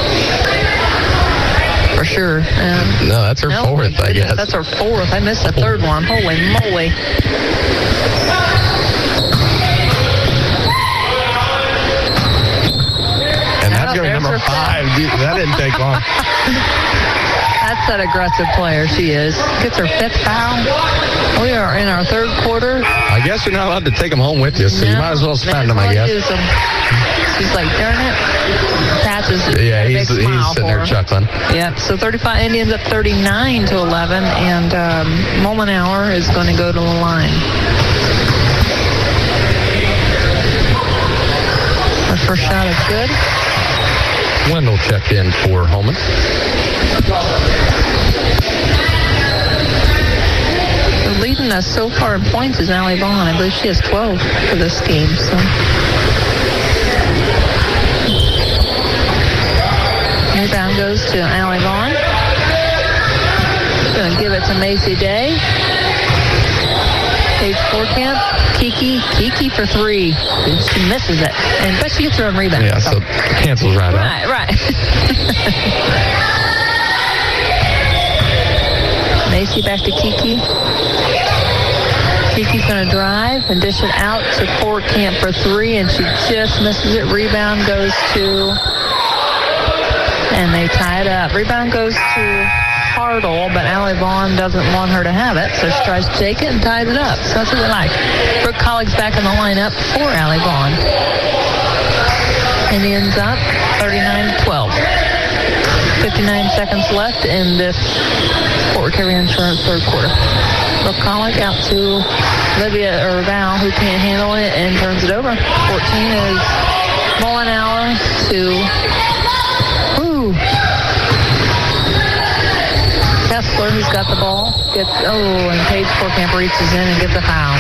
For sure. Um,
no, that's her
no,
fourth, I guess.
That's her fourth. I missed the third one. Holy moly.
Number five. Dude, that didn't take long.
That's that aggressive player she is. Gets her fifth foul. We are in our third quarter.
I guess you're not allowed to take them home with you, so no, you might as well spend them, I guess.
Use them. She's like, darn it. Patches.
Yeah, he's, he's sitting there chuckling.
Yep. So thirty-five Indians up thirty-nine to eleven, and um, Mollenauer is going to go to the line. Her first shot is good.
Wendell checked in for Holman.
Leading us so far in points is Allie Vaughn. I believe she has twelve for this game. So rebound goes to Allie Vaughn. Going to give it to Macy Day. Paige Fortcamp. Kiki. Kiki for three. And she misses it. And but she gets her own rebound.
Yeah, so, so cancels right out.
Right, right. Macy back to Kiki. Kiki's going to drive and dish it out to Fortcamp for three, and she just misses it. Rebound goes to And they tie it up. Rebound goes to Hartle, but Allie Vaughn doesn't want her to have it, so she tries to take it and ties it up. So that's what they like. Brooke Colleague's back in the lineup for Allie Vaughn. Indians up thirty-nine to twelve. fifty-nine seconds left in this Fort Recovery Insurance third quarter. Brooke Colleague out to Olivia or Val, who can't handle it and turns it over. fourteen is Mullenhour to ooh. Kessler, who's got the ball, gets oh, and Paige Forkamp reaches in and gets a foul.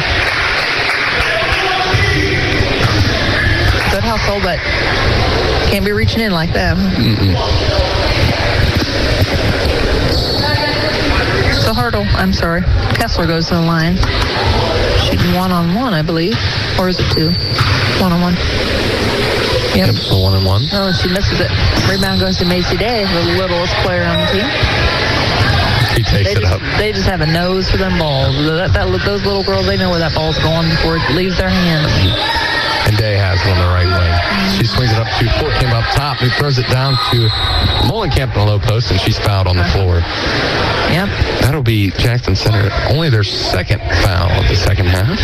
Good hustle, but can't be reaching in like that.
Mm-mm.
So Hartle, I'm sorry, Kessler goes to the line. Shooting one-on-one, I believe. Or is it two? One-on-one. Yep.
Yep, the one-on-one.
Oh, she misses it. Rebound goes to Macy Day, the littlest player on the team.
He takes
they
it
just,
up.
They just have a nose for them balls. That, that, those little girls, they know where that ball's going before it leaves their hands.
And Day has it on the right wing. She swings it up to Forkamp up top, who throws it down to Mullenkamp in the low post, and she's fouled on the floor.
Yep.
That'll be Jackson Center. Only their second foul of the second half.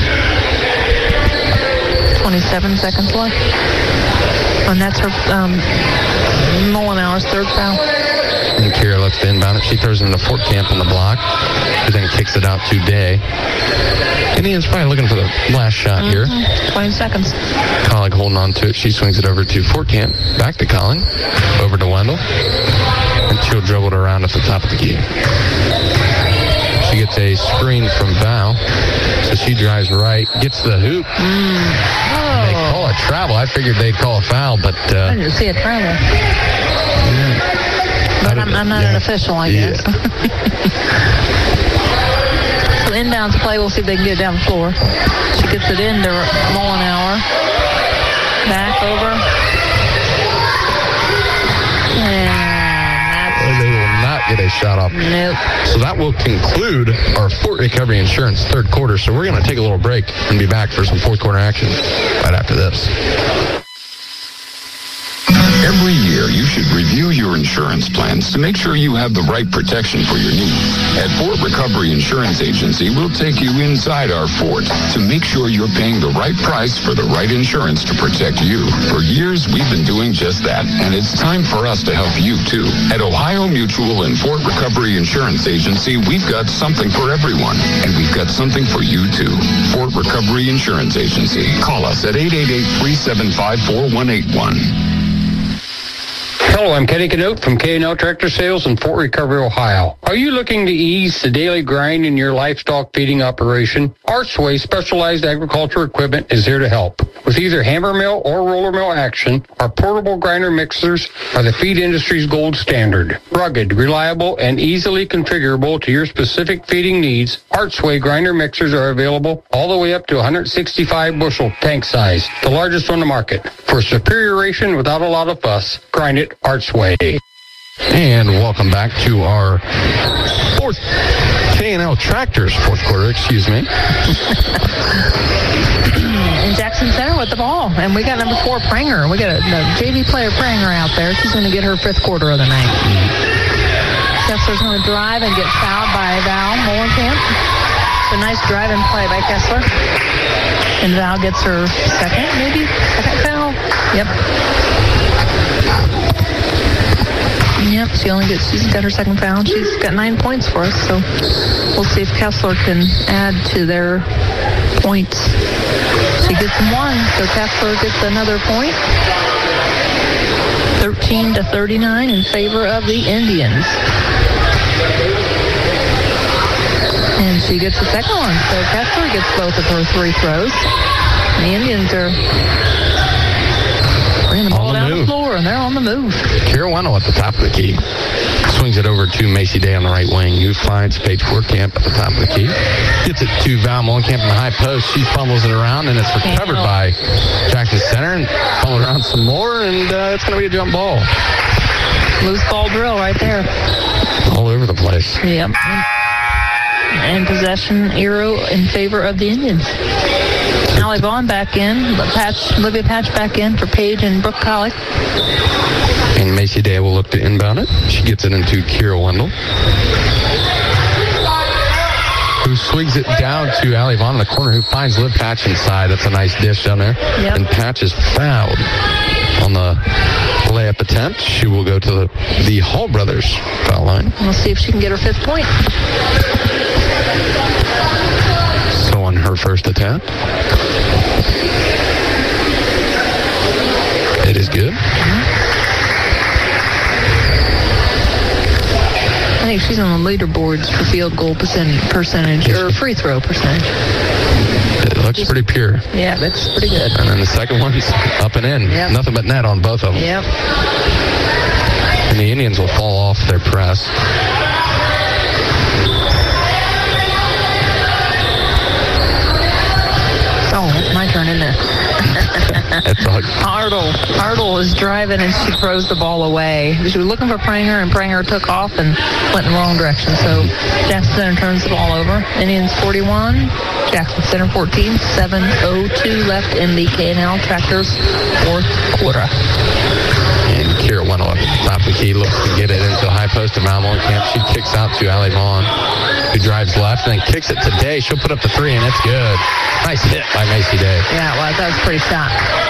twenty-seven seconds left. And that's her, um, Mullenhour's third foul.
And Kira looks to inbound it. She throws it into Forkamp on the block, who then kicks it out to Day. Indians probably looking for the last shot
mm-hmm.
here.
twenty seconds.
Colleague holding on to it. She swings it over to Forkamp. Back to Colleague. Over to Wendell. And she'll dribble it around at the top of the key. She gets a screen from Val. So she drives right. Gets the hoop.
Mm. Oh.
They call a travel. I figured they'd call a foul, but... Uh,
I didn't see a travel.
Yeah.
But I'm, I'm not yeah. an official, I guess. Yeah. So inbounds play, we'll see if they can get it down the floor. She gets it into Mullenhour. Back over. And
they will not get a shot off.
Nope.
So that will conclude our Fort Recovery Insurance third quarter. So we're going to take a little break and be back for some fourth quarter action right after this.
Every year, you should review your insurance plans to make sure you have the right protection for your needs. At Fort Recovery Insurance Agency, we'll take you inside our fort to make sure you're paying the right price for the right insurance to protect you. For years, we've been doing just that, and it's time for us to help you, too. At Ohio Mutual and Fort Recovery Insurance Agency, we've got something for everyone, and we've got something for you, too. Fort Recovery Insurance Agency. Call us at eight eight eight, three seven five, four one eight one.
Hello, I'm Kenny Canute from K and L Tractor Sales in Fort Recovery, Ohio. Are you looking to ease the daily grind in your livestock feeding operation? Archway Specialized Agriculture Equipment is here to help. With either hammer mill or roller mill action, our portable grinder mixers are the feed industry's gold standard. Rugged, reliable, and easily configurable to your specific feeding needs, Archway grinder mixers are available all the way up to one hundred sixty-five bushel tank size, the largest on the market. For superior ration without a lot of fuss, grind it Archway.
And welcome back to our fourth K and L Tractors fourth quarter, excuse me.
And Jackson Center with the ball. And we got number four, Pranger. We got a, a J V player, Pranger, out there. She's going to get her fifth quarter of the night. Kessler's going to drive and get fouled by Val Mullenkamp. It's a nice drive and play by Kessler. And Val gets her second, maybe? Second foul? Yep. Yep, she only gets, she's got her second foul. She's got nine points for us, so we'll see if Kessler can add to their points. She gets one, so Kessler gets another point. thirteen to thirty-nine in favor of the Indians. And she gets the second one, so Kessler gets both of her three throws. And the Indians are bringing the ball down the floor, and they're on the move.
Kira Wendell at the top of the key. Swings it over to Macy Day on the right wing, who finds Paige Forkamp at the top of the key. Gets it to Val Mullenkamp in the high post. She fumbles it around, and it's recovered by Jackson Center. And fumbled around some more, and uh, it's going to be a jump ball.
Loose ball drill right there.
All over the place.
Yep. And possession arrow in favor of the Indians. Allie Vaughn back in. Patch, Olivia Patch back in for Paige and Brooke Colley.
And Macy Day will look to inbound it. She gets it into Kira Wendell, who swings it down to Allie Vaughn in the corner, who finds Liv Patch inside. That's a nice dish down there.
Yep.
And Patch is fouled on the layup attempt. She will go to the, the Hall brothers foul line.
We'll see if she can get her fifth point.
So on her first attempt, it is good.
I think she's on the leaderboards for field goal percentage, percentage or free throw percentage.
It looks Just, pretty pure.
Yeah, that's pretty good.
And then the second one's up and in.
Yep.
Nothing but net on both of them.
Yep.
And the Indians will fall off their press.
Oh, it's my turn, isn't it? Ardle. Ardle is driving and she throws the ball away. She was looking for Pranger and Pranger took off and went in the wrong direction. So Jackson Center turns the ball over. Indians forty-one, Jackson Center fourteen, seven oh two left in the K and L Tractors fourth quarter.
And Kira Wendell at the top of the key looks to get it into the high post of Mount Camp. She kicks out to Allie Vaughn, who drives left and then kicks it to Day. She'll put up the three, and it's good. Nice hit by Macy Day.
Yeah, it was. That was a pretty shot.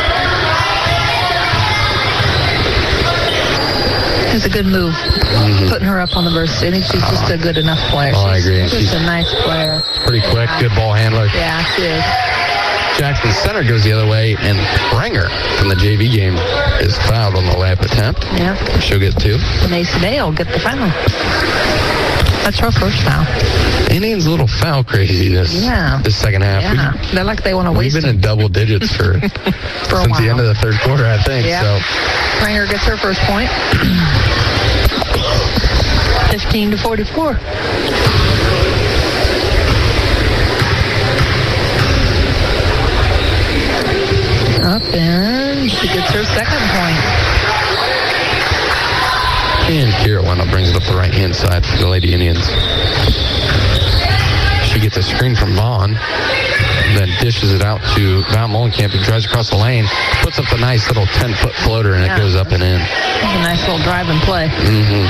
It was a good move, mm-hmm. putting her up on the verse. I think she's just a good enough player.
Oh,
she's
I agree.
Just
she's
a nice player.
Pretty quick, yeah. Good ball handler.
Yeah, she is.
Jackson Center goes the other way, and Pranger from the J V game is fouled on the layup attempt.
Yeah.
She'll get two.
Macy Day will get the foul. That's her first foul.
Indians a little foul crazy this
yeah.
this second half.
Yeah. We, They're like they want to waste
We've been
them.
in double digits for,
for
since
while.
the end of the third quarter, I think.
Yeah.
So
Pranger gets her first point. fifteen to forty-four. Up and she gets her second point.
And Kira Wendell brings it up the right-hand side for the Lady Indians. She gets a screen from Vaughn, then dishes it out to Val Molenkamp, who drives across the lane, puts up the nice little ten-foot floater, and yeah. it goes up and in.
That's a nice little drive and play.
Mm-hmm.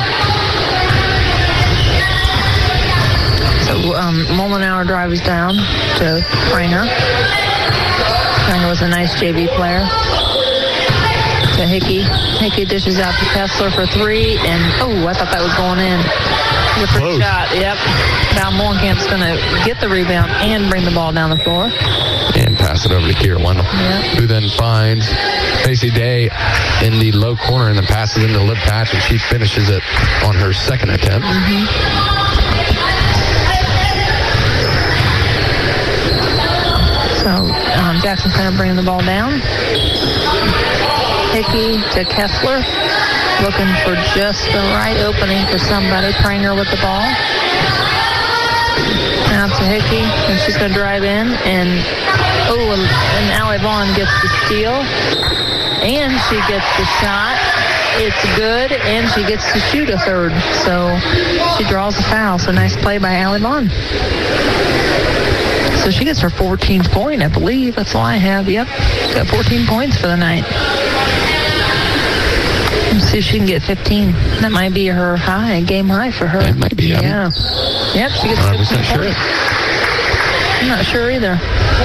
So um, Molinauer drives down to Pranger. Pranger was a nice J V player. To Hickey. Hickey dishes out to Kessler for three, and oh, I thought that was going in. The first shot, yep. Val Molenkamp's going to get the rebound and bring the ball down the floor.
And pass it over to Kira Wendell,
yep.
who then finds Macy Day in the low corner and then passes into Liv Patch, and she finishes it on her second attempt.
Mm-hmm. So um, Jackson Center bringing the ball down. Hickey to Kessler, looking for just the right opening for somebody. Pranger with the ball. Now to Hickey, and she's going to drive in, and oh, and Allie Vaughn gets the steal, and she gets the shot. It's good, and she gets to shoot a third. So she draws a foul. So nice play by Allie Vaughn. So she gets her fourteenth point, I believe. That's all I have. Yep, she's got fourteen points for the night. Let's see if she can get fifteen. That might be her high, game high for her.
It might be.
Yeah. Yep, she gets fifteen
sure.
points. I'm not sure either.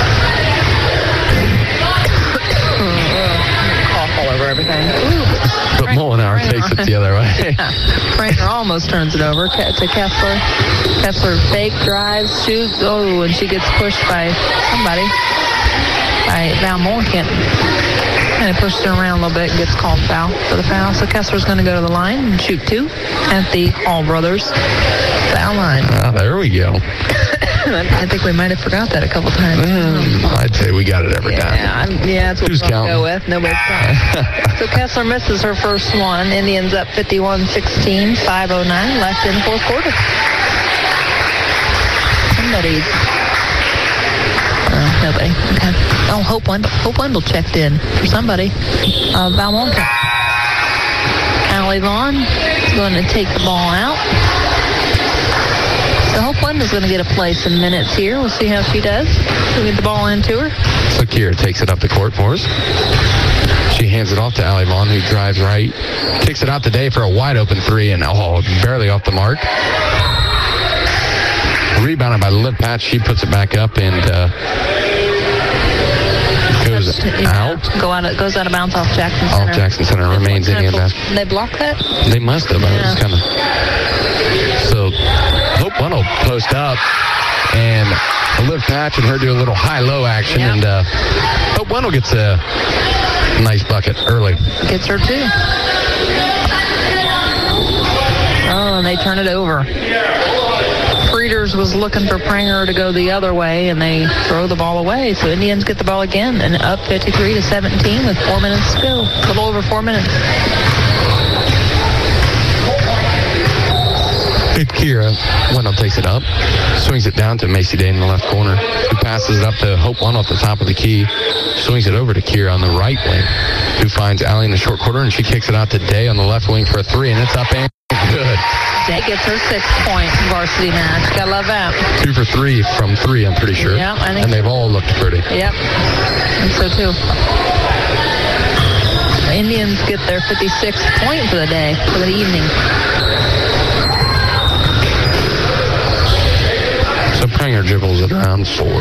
Cough all over everything. Ooh,
but Molinauer takes it the other way.
Yeah. Pranger almost turns it over to Kessler. Kessler fake drives, shoots. Oh, and she gets pushed by somebody. By Val Molenkamp. And it pushed her around a little bit and gets called foul for the foul. So Kessler's going to go to the line and shoot two at the Hall brothers foul line.
Ah, there we go.
I think we might have forgot that a couple times.
Mm, I'd say we got it every
yeah,
time.
I'm, yeah, that's what
Who's
we're going to
counting?
go with. Nobody's counting. So Kessler misses her first one. Indians up fifty-one sixteen, five oh nine left in the fourth quarter. Somebody... Uh, nobody. Okay. Oh, Hope Wendell. Hope Wendell checked in for somebody. Uh, Val Molenkamp. Allie Vaughn is going to take the ball out. So Hope Wendell's going to get a place in minutes here. We'll see how she does. We'll get the ball into her.
So Kira takes it up the court for us. She hands it off to Allie Vaughn, who drives right. Kicks it out today for a wide open three, and oh, barely off the mark. Rebounded by Liv Patch. She puts it back up and uh, goes
yeah,
out.
Go out. It goes out of bounds off Jackson Center.
Off Jackson Center. Remains Indian basketball.
They blocked that?
They must have.
Yeah.
It was kind of. So Hope Wendell post up, and Liv Patch and her do a little high-low action, yep. and uh, Hope Wendell gets a nice bucket early.
Gets her too. Oh, and they turn it over. Frieders was looking for Pranger to go the other way, and they throw the ball away. So Indians get the ball again, and up fifty-three to seventeen with four minutes to go. A little over four minutes.
Kira Wendell takes it up, swings it down to Macy Day in the left corner, who passes it up to Hope Wendell at the top of the key, swings it over to Kira on the right wing, who finds Allie in the short corner, and she kicks it out to Day on the left wing for a three, and it's up and good.
Day gets her sixth point varsity match. Gotta love that.
Two for three from three, I'm pretty sure.
Yeah, I think
and they've
so.
all looked pretty.
Yep, I think so too. The Indians get their fifty-sixth point for the day, for the evening.
So Pranger dribbles it around four.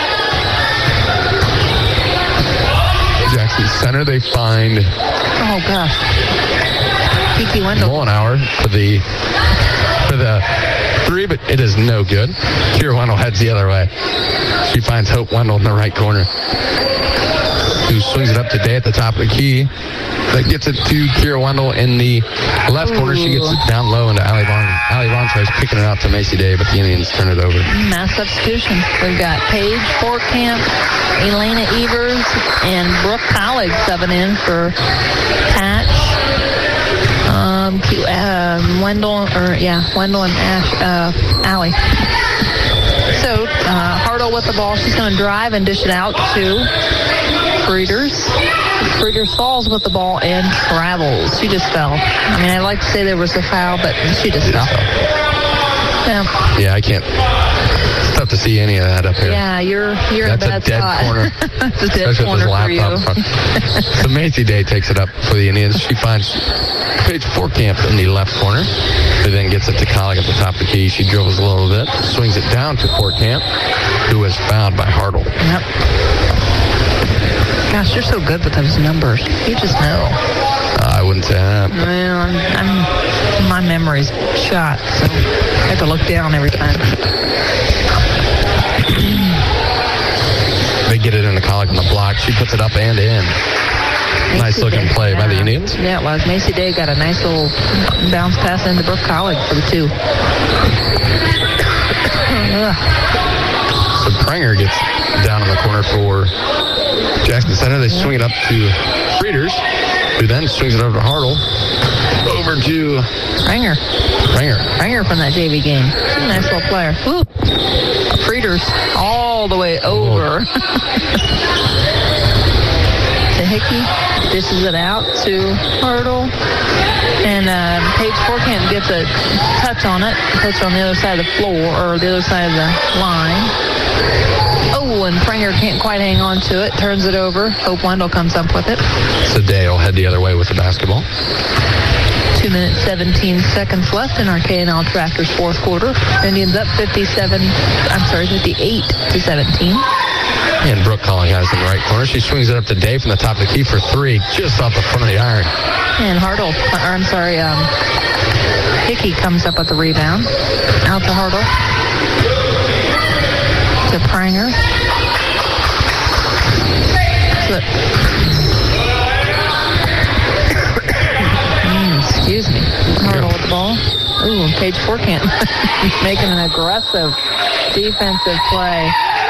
Jackson Center, they find.
Oh gosh. Kiki Wendell.
Mullenhour for the for the three, but it is no good. Kira Wendell heads the other way. She finds Hope Wendell in the right corner, who swings it up to Day at the top of the key. That gets it to Kira Wendell in the left Ooh. corner. She gets it down low into Allie Vaughn. Allie Vaughn tries kicking it out to Macy Day, but the Indians turn it over.
Mass substitution. We've got Paige Fortcamp, Elena Evers, and Brooke Collig subbing in for Patch. Um, uh, Wendell, or yeah, Wendell and Ash, uh, Allie. So, uh, Hartle with the ball. She's going to drive and dish it out to Frieders. Frieders falls with the ball and travels. She just fell. I mean, I'd like to say there was a foul, but she just fell. Yeah.
Yeah, I can't. It's tough to see any of that up here.
Yeah, you're you're
That's
in a bad
a dead
spot.
corner.
It's a dead
Especially
corner for you.
So Macy Day takes it up for the Indians. She finds Paige Fortcamp in the left corner. Who then gets it to Collig at the top of the key. She dribbles a little bit, swings it down to Fortcamp, who is fouled by Hartle.
Yep. Gosh, you're so good with those numbers. You just know.
Uh, I wouldn't say that.
Well, I'm, I'm, my memory's shot, so I have to look down every time.
They get it into Collig on the block. She puts it up and in.
Macy
nice looking
Day,
play
yeah.
by the Indians.
Yeah, it was. Macy Day got a nice little bounce pass into Brooke Collig for the two.
So Pranger gets down in the corner for Jackson Center. They swing it up to Frieders, who then swings it over to Hartle. Over to
Pranger.
Pranger.
Pranger from that J V game. She's a nice little player. Ooh. Frieders all the way over. To Hickey. Dishes it out to Hartle. And uh, Paige Fortcamp gets a touch on it. Puts it on the other side of the floor, or the other side of the line. Oh, and Pranger can't quite hang on to it. Turns it over. Hope Wendell comes up with it.
So Day will head the other way with the basketball.
Two minutes, seventeen seconds left in our K and L Tractors fourth quarter. Indians up fifty-seven, I'm sorry, fifty-eight to seventeen.
And Brooke Collig has in the right corner. She swings it up to Day from the top of the key for three, just off the front of the iron.
And Hartle, or I'm sorry, um, Hickey comes up with the rebound. Out to Hartle. To Pranger. Look. mm, excuse me. Hartle with the ball. Ooh, Paige Fortcamp making an aggressive defensive play.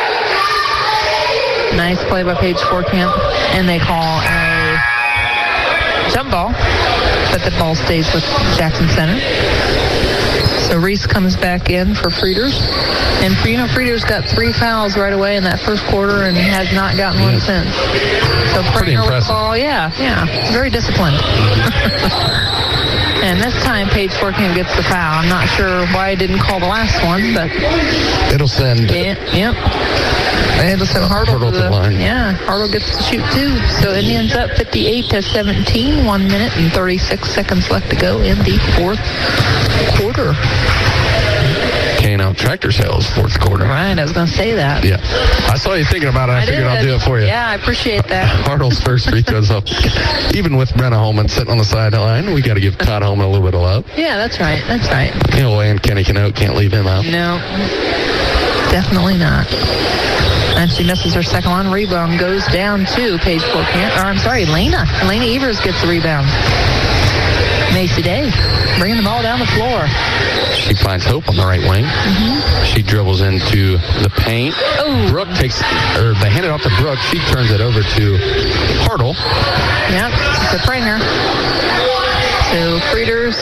Nice play by Paige Fortcamp. And they call a jump ball, but the ball stays with Jackson Center. So Reese comes back in for Frieders. And, you know, Frieders got three fouls right away in that first quarter and has not gotten one since. So
Pretty
Pranger with
impressive.
the ball, yeah, yeah, very disciplined. And this time, Paige Forkham gets the foul. I'm not sure why I didn't call the last one, but
it'll send.
Yeah, yep. It'll send Hartle,
Hartle
to the,
to the line.
Yeah, Hartle gets to shoot two. So Indians up fifty-eight to seventeen. One minute and thirty-six seconds left to go in the fourth quarter.
K and L Tractor Sales fourth quarter.
Right, I was going to say that.
Yeah. I saw you thinking about it. I, I figured did. I'll do it for you.
Yeah, I appreciate that.
Hartle's first free throws up. Even with Brenna Holman sitting on the sideline, we got to give Todd Holman a little bit of love.
Yeah, that's right. That's right.
You know, and Kenny Canote can't leave him out.
No, definitely not. And she misses her second one. Rebound goes down to Paige Forkham. Or I'm sorry, Lena. Lena Evers gets the rebound. Macy Day bringing the ball down the floor.
She finds Hope on the right wing.
Mm-hmm.
She dribbles into the paint.
Ooh.
Brooke takes, or they hand it off to Brooke. She turns it over to Hartle.
Yep, it's a Pranger. So Frieders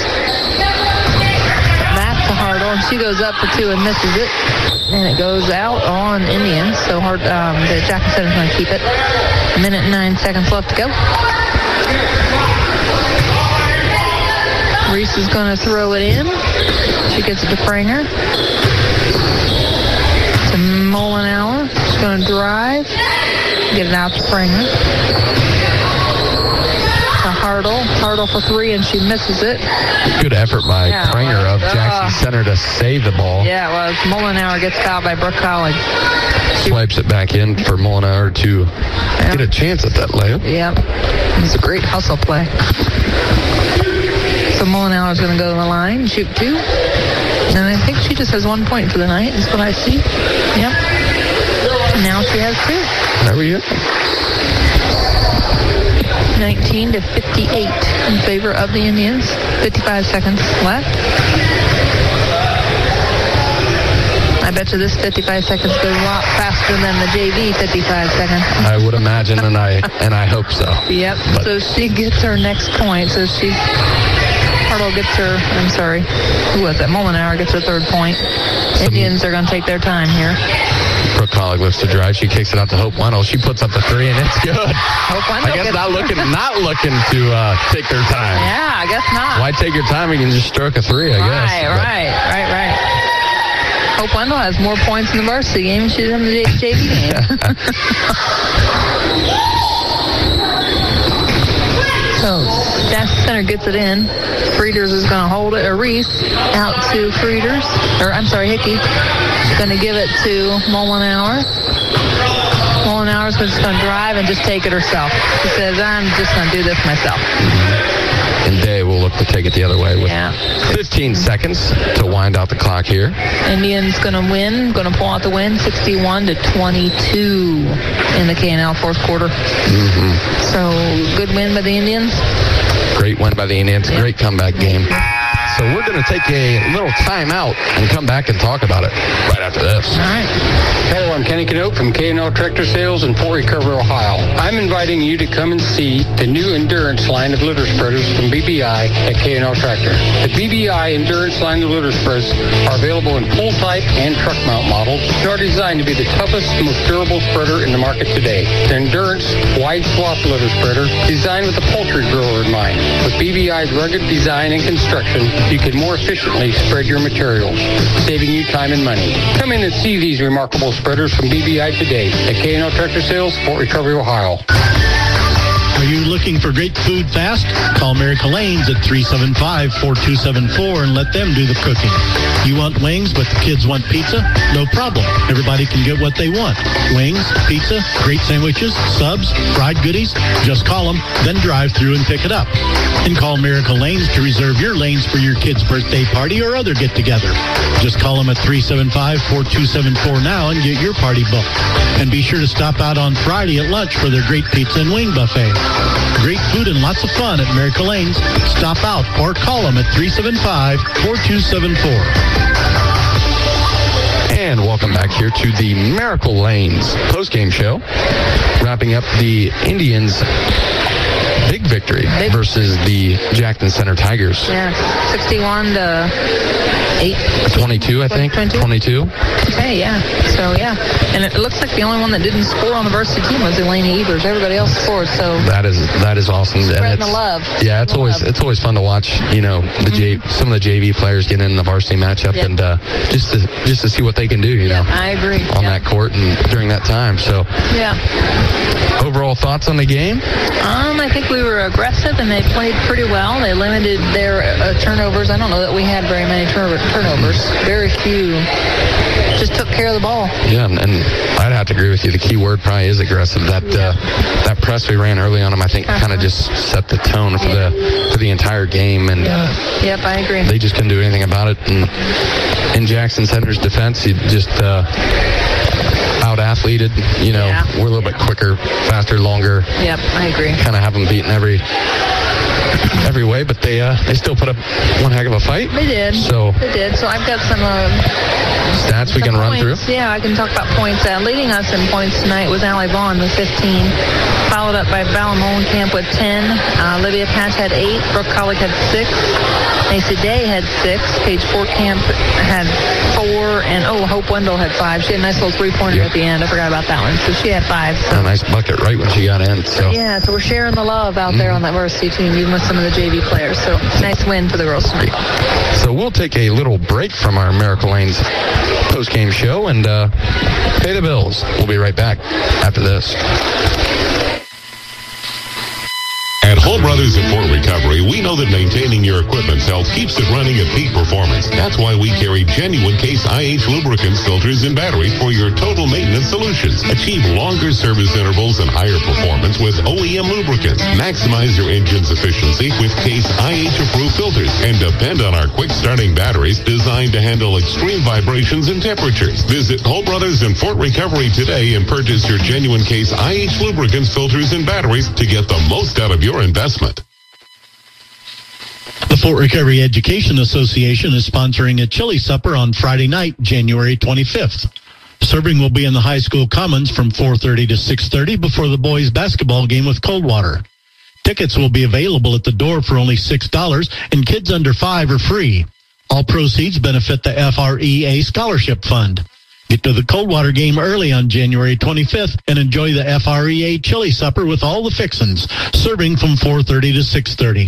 back to Hartle. She goes up for two and misses it. And it goes out on Indians. So hard, um, the Jackson Center's going to keep it. A minute and nine seconds left to go. Reese is going to throw it in. She gets it to Pranger. To Mullenauer. She's going to drive. Get it out to Pranger. To Hartle. Hartle for three, and she misses it.
Good effort by yeah, Pranger of Jackson uh, Center to save the ball.
Yeah, it was. Mullenauer gets fouled by Brooke College. She
swipes it back in for Mullenauer to yep. get a chance at that layup.
Yep. It was a great hustle play. So Mullenauer is going to go to the line and shoot two. And I think she just has one point for the night, is what I see. Yep. And now she has two.
There we go.
nineteen to fifty-eight in favor of the Indians. fifty-five seconds left. I bet you this fifty-five seconds goes a lot faster than the J V fifty-five seconds.
I would imagine, and I and I hope so.
Yep. But so she gets her next point. So she's Hartle gets her. I'm sorry. Who was it? Mullenauer gets her third point. Some, Indians are going to take their time here.
Brooke Collick looks to drive. She kicks it out to Hope Wendell. She puts up the three, and it's good.
Hope Wendell
I guess
gets
not looking, not looking to uh, take their time.
Yeah, I guess not.
Why take your time? You can just stroke a three, I
right,
guess.
Right, right, right, right. Hope Wendell has more points in the varsity game than she does in the J V game. So Jackson Center gets it in. Frieders is going to hold it. Or Reese out to Frieders. Or I'm sorry, Hickey. Going to give it to Mullenauer. Mullenauer is just going to drive and just take it herself. She says, I'm just going to do this myself.
And Day will look to take it the other way with
yeah.
fifteen seconds to wind out the clock here.
Indians going to win, going to pull out the win, sixty-one to twenty-two in the K and L fourth quarter.
Mm-hmm.
So good win by the Indians.
Great win by the Indians. Yep. Great comeback game. So we're going to take a little time out and come back and talk about it right after this.
All right.
Hello, I'm Kenny Canote from K and L Tractor Sales in Fort Recovery, Ohio. I'm inviting you to come and see the new Endurance line of litter spreaders from B B I at K and L Tractor. The B B I Endurance line of litter spreaders are available in full type and truck mount models and are designed to be the toughest, most durable spreader in the market today. The Endurance wide swath litter spreader designed with the poultry grower in mind. With B B I's rugged design and construction, you can more efficiently spread your materials, saving you time and money. Come in and see these remarkable spreaders from B B I today at K and L Tractor Sales, Fort Recovery, Ohio.
Are you looking for great food fast? Call Miracle Lanes at three seven five, four two seven four and let them do the cooking. You want wings, but the kids want pizza? No problem. Everybody can get what they want. Wings, pizza, great sandwiches, subs, fried goodies. Just call them, then drive through and pick it up. And call Miracle Lanes to reserve your lanes for your kid's birthday party or other get-together. Just call them at three seven five, four two seven four now and get your party booked. And be sure to stop out on Friday at lunch for their great pizza and wing buffet. Great food and lots of fun at Miracle Lanes. Stop out or call them at three seven five, four two seven four.
And welcome back here to the Miracle Lanes postgame show. Wrapping up the Indians' big big victory
big.
versus the Jackson Center Tigers.
Yeah, sixty-one to eight.
twenty-two, I think.
twenty-two.
twenty-two.
Okay, yeah. So, yeah. And it looks like the only one that didn't score on the varsity team was Eleni Evers. Everybody else scored, so.
That is that is awesome.
Spreading
and
the love.
Yeah, it's
the
always
love.
it's always fun to watch, you know, the J, some of the J V players get in the varsity matchup
Yep.
and uh, just to just to see what they can do, you
Yeah,
know.
I agree.
On
yeah.
that court and during that time. So,
Yeah.
overall thoughts on the game?
Um, I think we were aggressive and they played pretty well. They limited their uh, turnovers. I don't know that we had very many turn- turnovers. Very few. Just took care of the ball.
Yeah, and, and I'd have to agree with you. The key word probably is aggressive. That uh, that press we ran early on them, I think,
Uh-huh.
kind of just set the tone for
Yeah.
the for the entire game, and uh,
Yep, I agree.
they just couldn't do anything about it. And in Jackson Center's defense, he just uh, out-athleted. You know,
Yeah.
we're a little bit quicker, faster, longer.
Yep, I agree.
Kind of have them beaten every every way, but they uh, they still put up one heck of a fight.
They did.
So
They did. So I've got some uh,
stats we
some
can run through.
points. Yeah, I can talk about points. Uh, leading us in points tonight was Allie Vaughn with fifteen, followed up by Val Molenkamp with ten. Uh, Olivia Patch had eight. Brooke Collick had six. Macy Day had six. Paige Fortcamp had four. And, oh, Hope Wendell had five. She had a nice little three-pointer
Yep.
at the end. I forgot about that one. So she had five. So.
A nice bucket right when she got in. So
Yeah, so we're sharing the love out there on that varsity team, even with some of the J V players. So nice win for the girls tonight.
So we'll take a little break from our Miracle Lanes post-game show and uh, pay the bills. We'll be right back after this.
At Hull Brothers and Fort Recovery, we know that maintaining your equipment's health keeps it running at peak performance. That's why we carry genuine Case I H lubricants, filters, and batteries for your total maintenance solutions. Achieve longer service intervals and higher performance with O E M lubricants. Maximize your engine's efficiency with Case I H-approved filters. And depend on our quick-starting batteries designed to handle extreme vibrations and temperatures. Visit Hull Brothers and Fort Recovery today and purchase your genuine Case I H lubricants, filters, and batteries to get the most out of your investment.
The Fort Recovery Education Association is sponsoring a chili supper on Friday night, January twenty-fifth. Serving will be in the high school commons from four thirty to six thirty before the boys' basketball game with Coldwater. Tickets will be available at the door for only six dollars, and kids under five are free. All proceeds benefit the F R E A Scholarship Fund. Get to the Coldwater game early on January twenty-fifth and enjoy the F R E A chili supper with all the fixins, serving from four thirty to six thirty.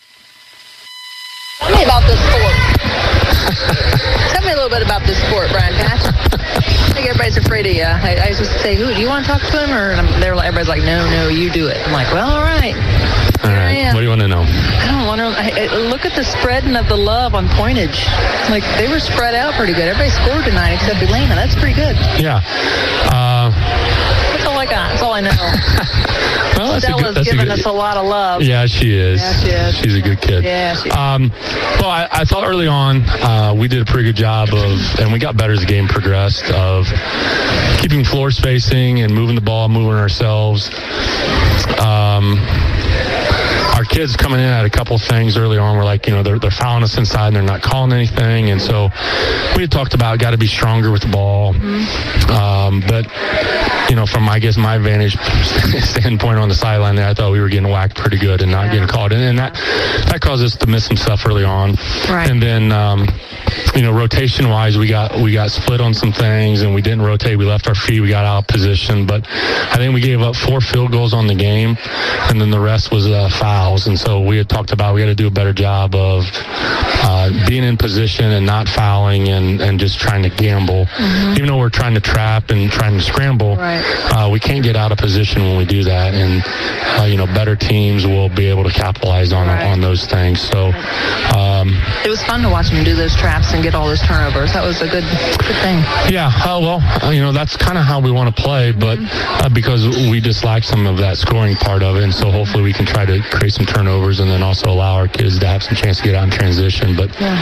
Tell me about this sport. Tell me a little bit about this sport, Brian Patch. I think everybody's afraid of you. I, I just say, who, do you want to talk to him? Or they're like, everybody's like, no, no, you do it. I'm like, well, all right.
All right. What do you want to know?
I don't want to. I, I, look at the spreading of the love on pointage. Like, they were spread out pretty good. Everybody scored tonight except Elena. That's pretty good.
Yeah. Uh,
That's all I got. That's all I know.
well, that's
Stella's
a good, that's
giving
a good,
us a lot of love.
Yeah, she is.
Yeah, she is.
She's a good kid.
Yeah, she is.
Um, well, I, I thought early on uh, we did a pretty good job of, and we got better as the game progressed, of keeping floor spacing and moving the ball, moving ourselves. Um, our kids coming in had a couple things early on. We're like, you know, they're, they're fouling us inside and they're not calling anything. And so we had talked about got to be stronger with the ball. Mm-hmm. Um, but, you know, from, I guess, my vantage standpoint on the sideline there, I thought we were getting whacked pretty good and not yeah. getting called in. And that, that caused us to miss some stuff early on.
Right.
And then, um, you know, rotation-wise, we got we got split on some things, and we didn't rotate. We left our feet. We got out of position. But I think we gave up four field goals on the game, and then the rest was uh, fouls. And so we had talked about we got to do a better job of uh, being in position and not fouling and, and just trying to gamble. Mm-hmm. Even though we're trying to trap and trying to scramble,
right.
uh, we can't get out of position when we do that. And, uh, you know, better teams will be able to capitalize on right. on those things. So um,
it was fun to watch them do those traps and get all those turnovers. That was a good good thing.
Yeah, uh, well, uh, you know, that's kind of how we want to play, but uh, because we just lack some of that scoring part of it, and so hopefully we can try to create some turnovers and then also allow our kids to have some chance to get out in transition. But
yeah.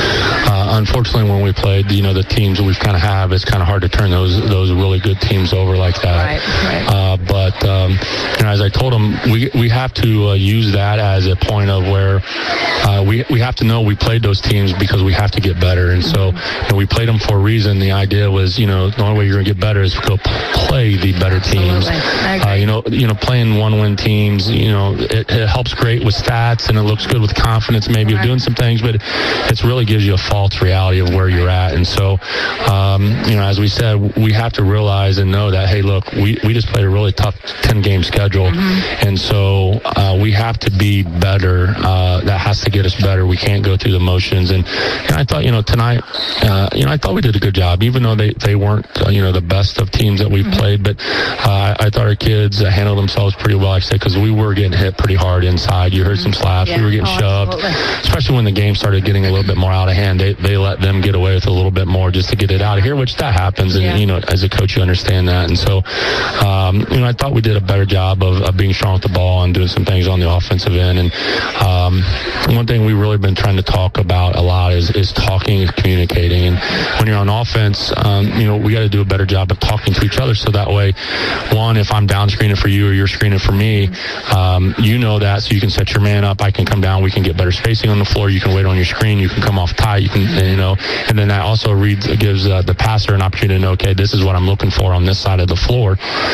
uh, unfortunately, when we played, you know, the teams that we've kind of have, it's kind of hard to turn those those really good teams over
over like that.
Right, right.
Uh, but um, you know, as I told them, we we have to uh, use that as a point of where uh, we we have to know we played those teams because we have to get better. And so you know, we played them for a reason. The idea was, you know, the only way you're going to get better is to go play the better teams. Uh, you know, you know, playing one-win teams, you know, it, it helps great with stats and it looks good with confidence maybe right. of doing some things, but it really gives you a false reality of where you're at. And so, um, you know, as we said, we have to realize and know that, hey, look, we, we just played a really tough ten-game schedule, mm-hmm. and so uh, we have to be better. Uh, that has to get us better. We can't go through the motions. And, and I thought, you know, tonight, uh, you know, I thought we did a good job, even though they, they weren't, uh, you know, the best of teams that we've mm-hmm. played. But uh, I thought our kids uh, handled themselves pretty well, like I said, because we were getting hit pretty hard inside. You heard mm-hmm. some slaps. Yeah. We were getting oh, shoved, absolutely. Especially when the game started getting a little bit more out of hand. They they let them get away with a little bit more just to get it out of here, which that happens. And, yeah. you know, as a coach, you understand that. And so, um, you know, I thought we did a better job of, of being strong with the ball and doing some things on the offensive end. And um, one thing we've really been trying to talk about a lot is, is talking and communicating. And when you're on offense, um, you know, we got to do a better job of talking to each other. So that way, one, if I'm down screening for you or you're screening for me, um, you know that, so you can set your man up. I can come down. We can get better spacing on the floor. You can wait on your screen. You can come off tight. You can, you know, and then that also reads, gives uh, the passer an opportunity to know, okay, this is what I'm looking for on this side of the floor.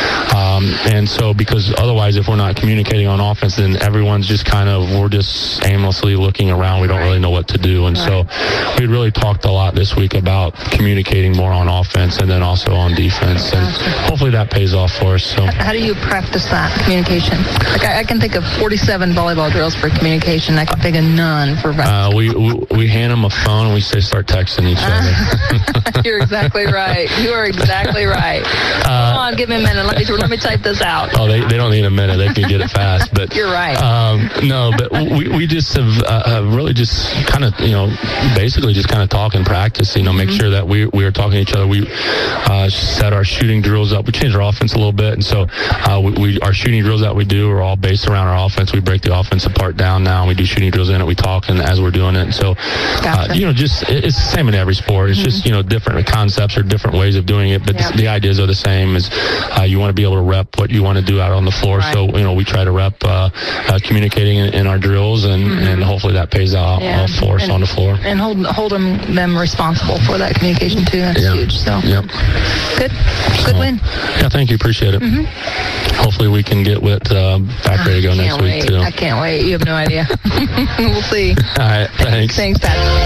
Um, and so, because otherwise, if we're not communicating on offense, then everyone's just kind of, we're just aimlessly looking around. We don't really know what to do. And so we really talked a lot this week about communicating more on offense and then also on defense. And hopefully that pays off for us. So,
how do you practice that communication? Like I, I can think of forty-seven volleyball drills for communication. I can think of none for
uh, we, we we hand them a phone and we say start texting each other.
You're exactly right. You are exactly right. Uh, Come on, give me a minute. Let me let me type this out.
Oh, they, they don't need a minute. They can get it fast. But
you're right.
Um, no, but we we just have, uh, have really just kind of, you know, basically just kind of talk and practice. You know, make mm-hmm. sure that we we are talking to each other. We uh, set our shooting drills up. We changed our offense a little bit, and so uh, we, we our shooting drills that we do are all based around our offense. We break the offense apart down now. And we do shooting drills in it. We talk and as we're doing it. And so, gotcha. uh, you know, just it's the same in every sport. It's mm-hmm. just, you know, different concepts or different ways of doing it, but yep. the, the ideas are the same. Is uh, you want to be able to rep what you want to do out on the floor. Right. So, you know, we try to rep uh, uh, communicating in, in our drills, and, mm-hmm. and hopefully that pays out yeah. for us
and,
on the floor.
And hold hold them, them responsible for that communication too. That's
yeah.
huge. So
yep.
good, good
so,
win.
Yeah, thank you. Appreciate it. Mm-hmm. Hopefully we can get Whit uh, back ready to go next
wait.
week too.
I can't wait. You have no idea. We'll see.
All right. Thanks.
Thanks,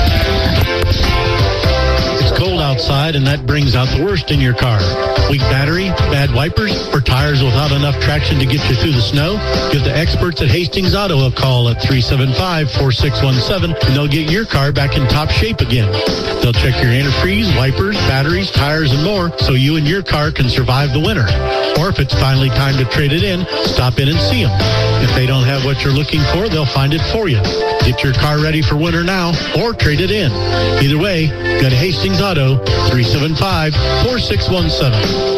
Pat.
It's cold outside, and that brings out the worst in your car. Weak battery, bad wipers, or tires without enough traction to get you through the snow? Give the experts at Hastings Auto a call at three seven five, four six one seven, and they'll get your car back in top shape again. They'll check your antifreeze, wipers, batteries, tires, and more so you and your car can survive the winter. Or if it's finally time to trade it in, stop in and see them. If they don't have what you're looking for, they'll find it for you. Get your car ready for winter now or trade it in. Either way, go to Hastings Auto, three seven five, four six one seven.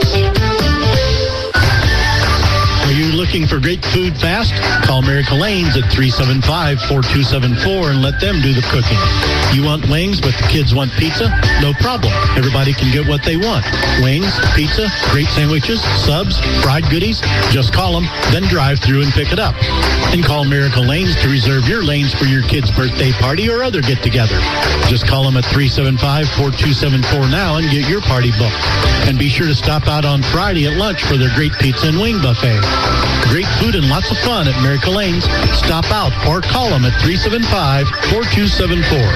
Are you looking for great food fast? Call Miracle Lanes at three seven five, four two seven four and let them do the cooking. You want wings, but the kids want pizza? No problem. Everybody can get what they want. Wings, pizza, great sandwiches, subs, fried goodies. Just call them, then drive through and pick it up. And call Miracle Lanes to reserve your lanes for your kid's birthday party or other get-together. Just call them at three seven five, four two seven four now and get your party booked. And be sure to stop out on Friday at lunch for their great pizza and wing buffet. Great food and lots of fun at Miracle Lanes. Stop out or call them at three seven five, four two seven four.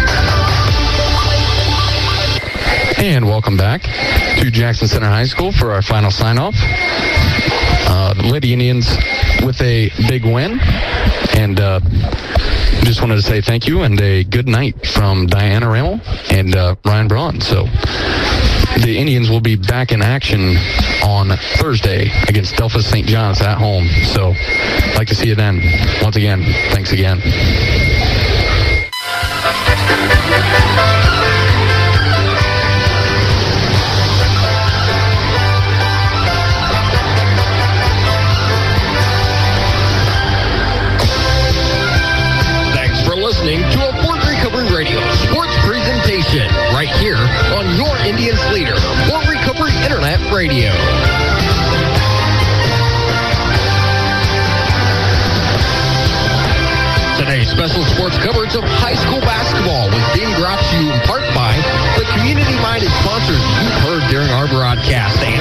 And welcome back to Jackson Center High School for our final sign-off. Uh, the Lady Indians with a big win. And uh, just wanted to say thank you and a good night from Diana Rammel and uh, Ryan Braun. So the Indians will be back in action on Thursday against Delphos Saint John's at home. So I'd like to see you then. Once again, thanks again.
Thanks for listening to a Fort Recovery Radio sports presentation right here on your Indians leader, Fort Recovery Internet Radio. Tonight's special sports coverage of high school basketball was being brought to you in part by the community-minded sponsors you've heard during our broadcast. And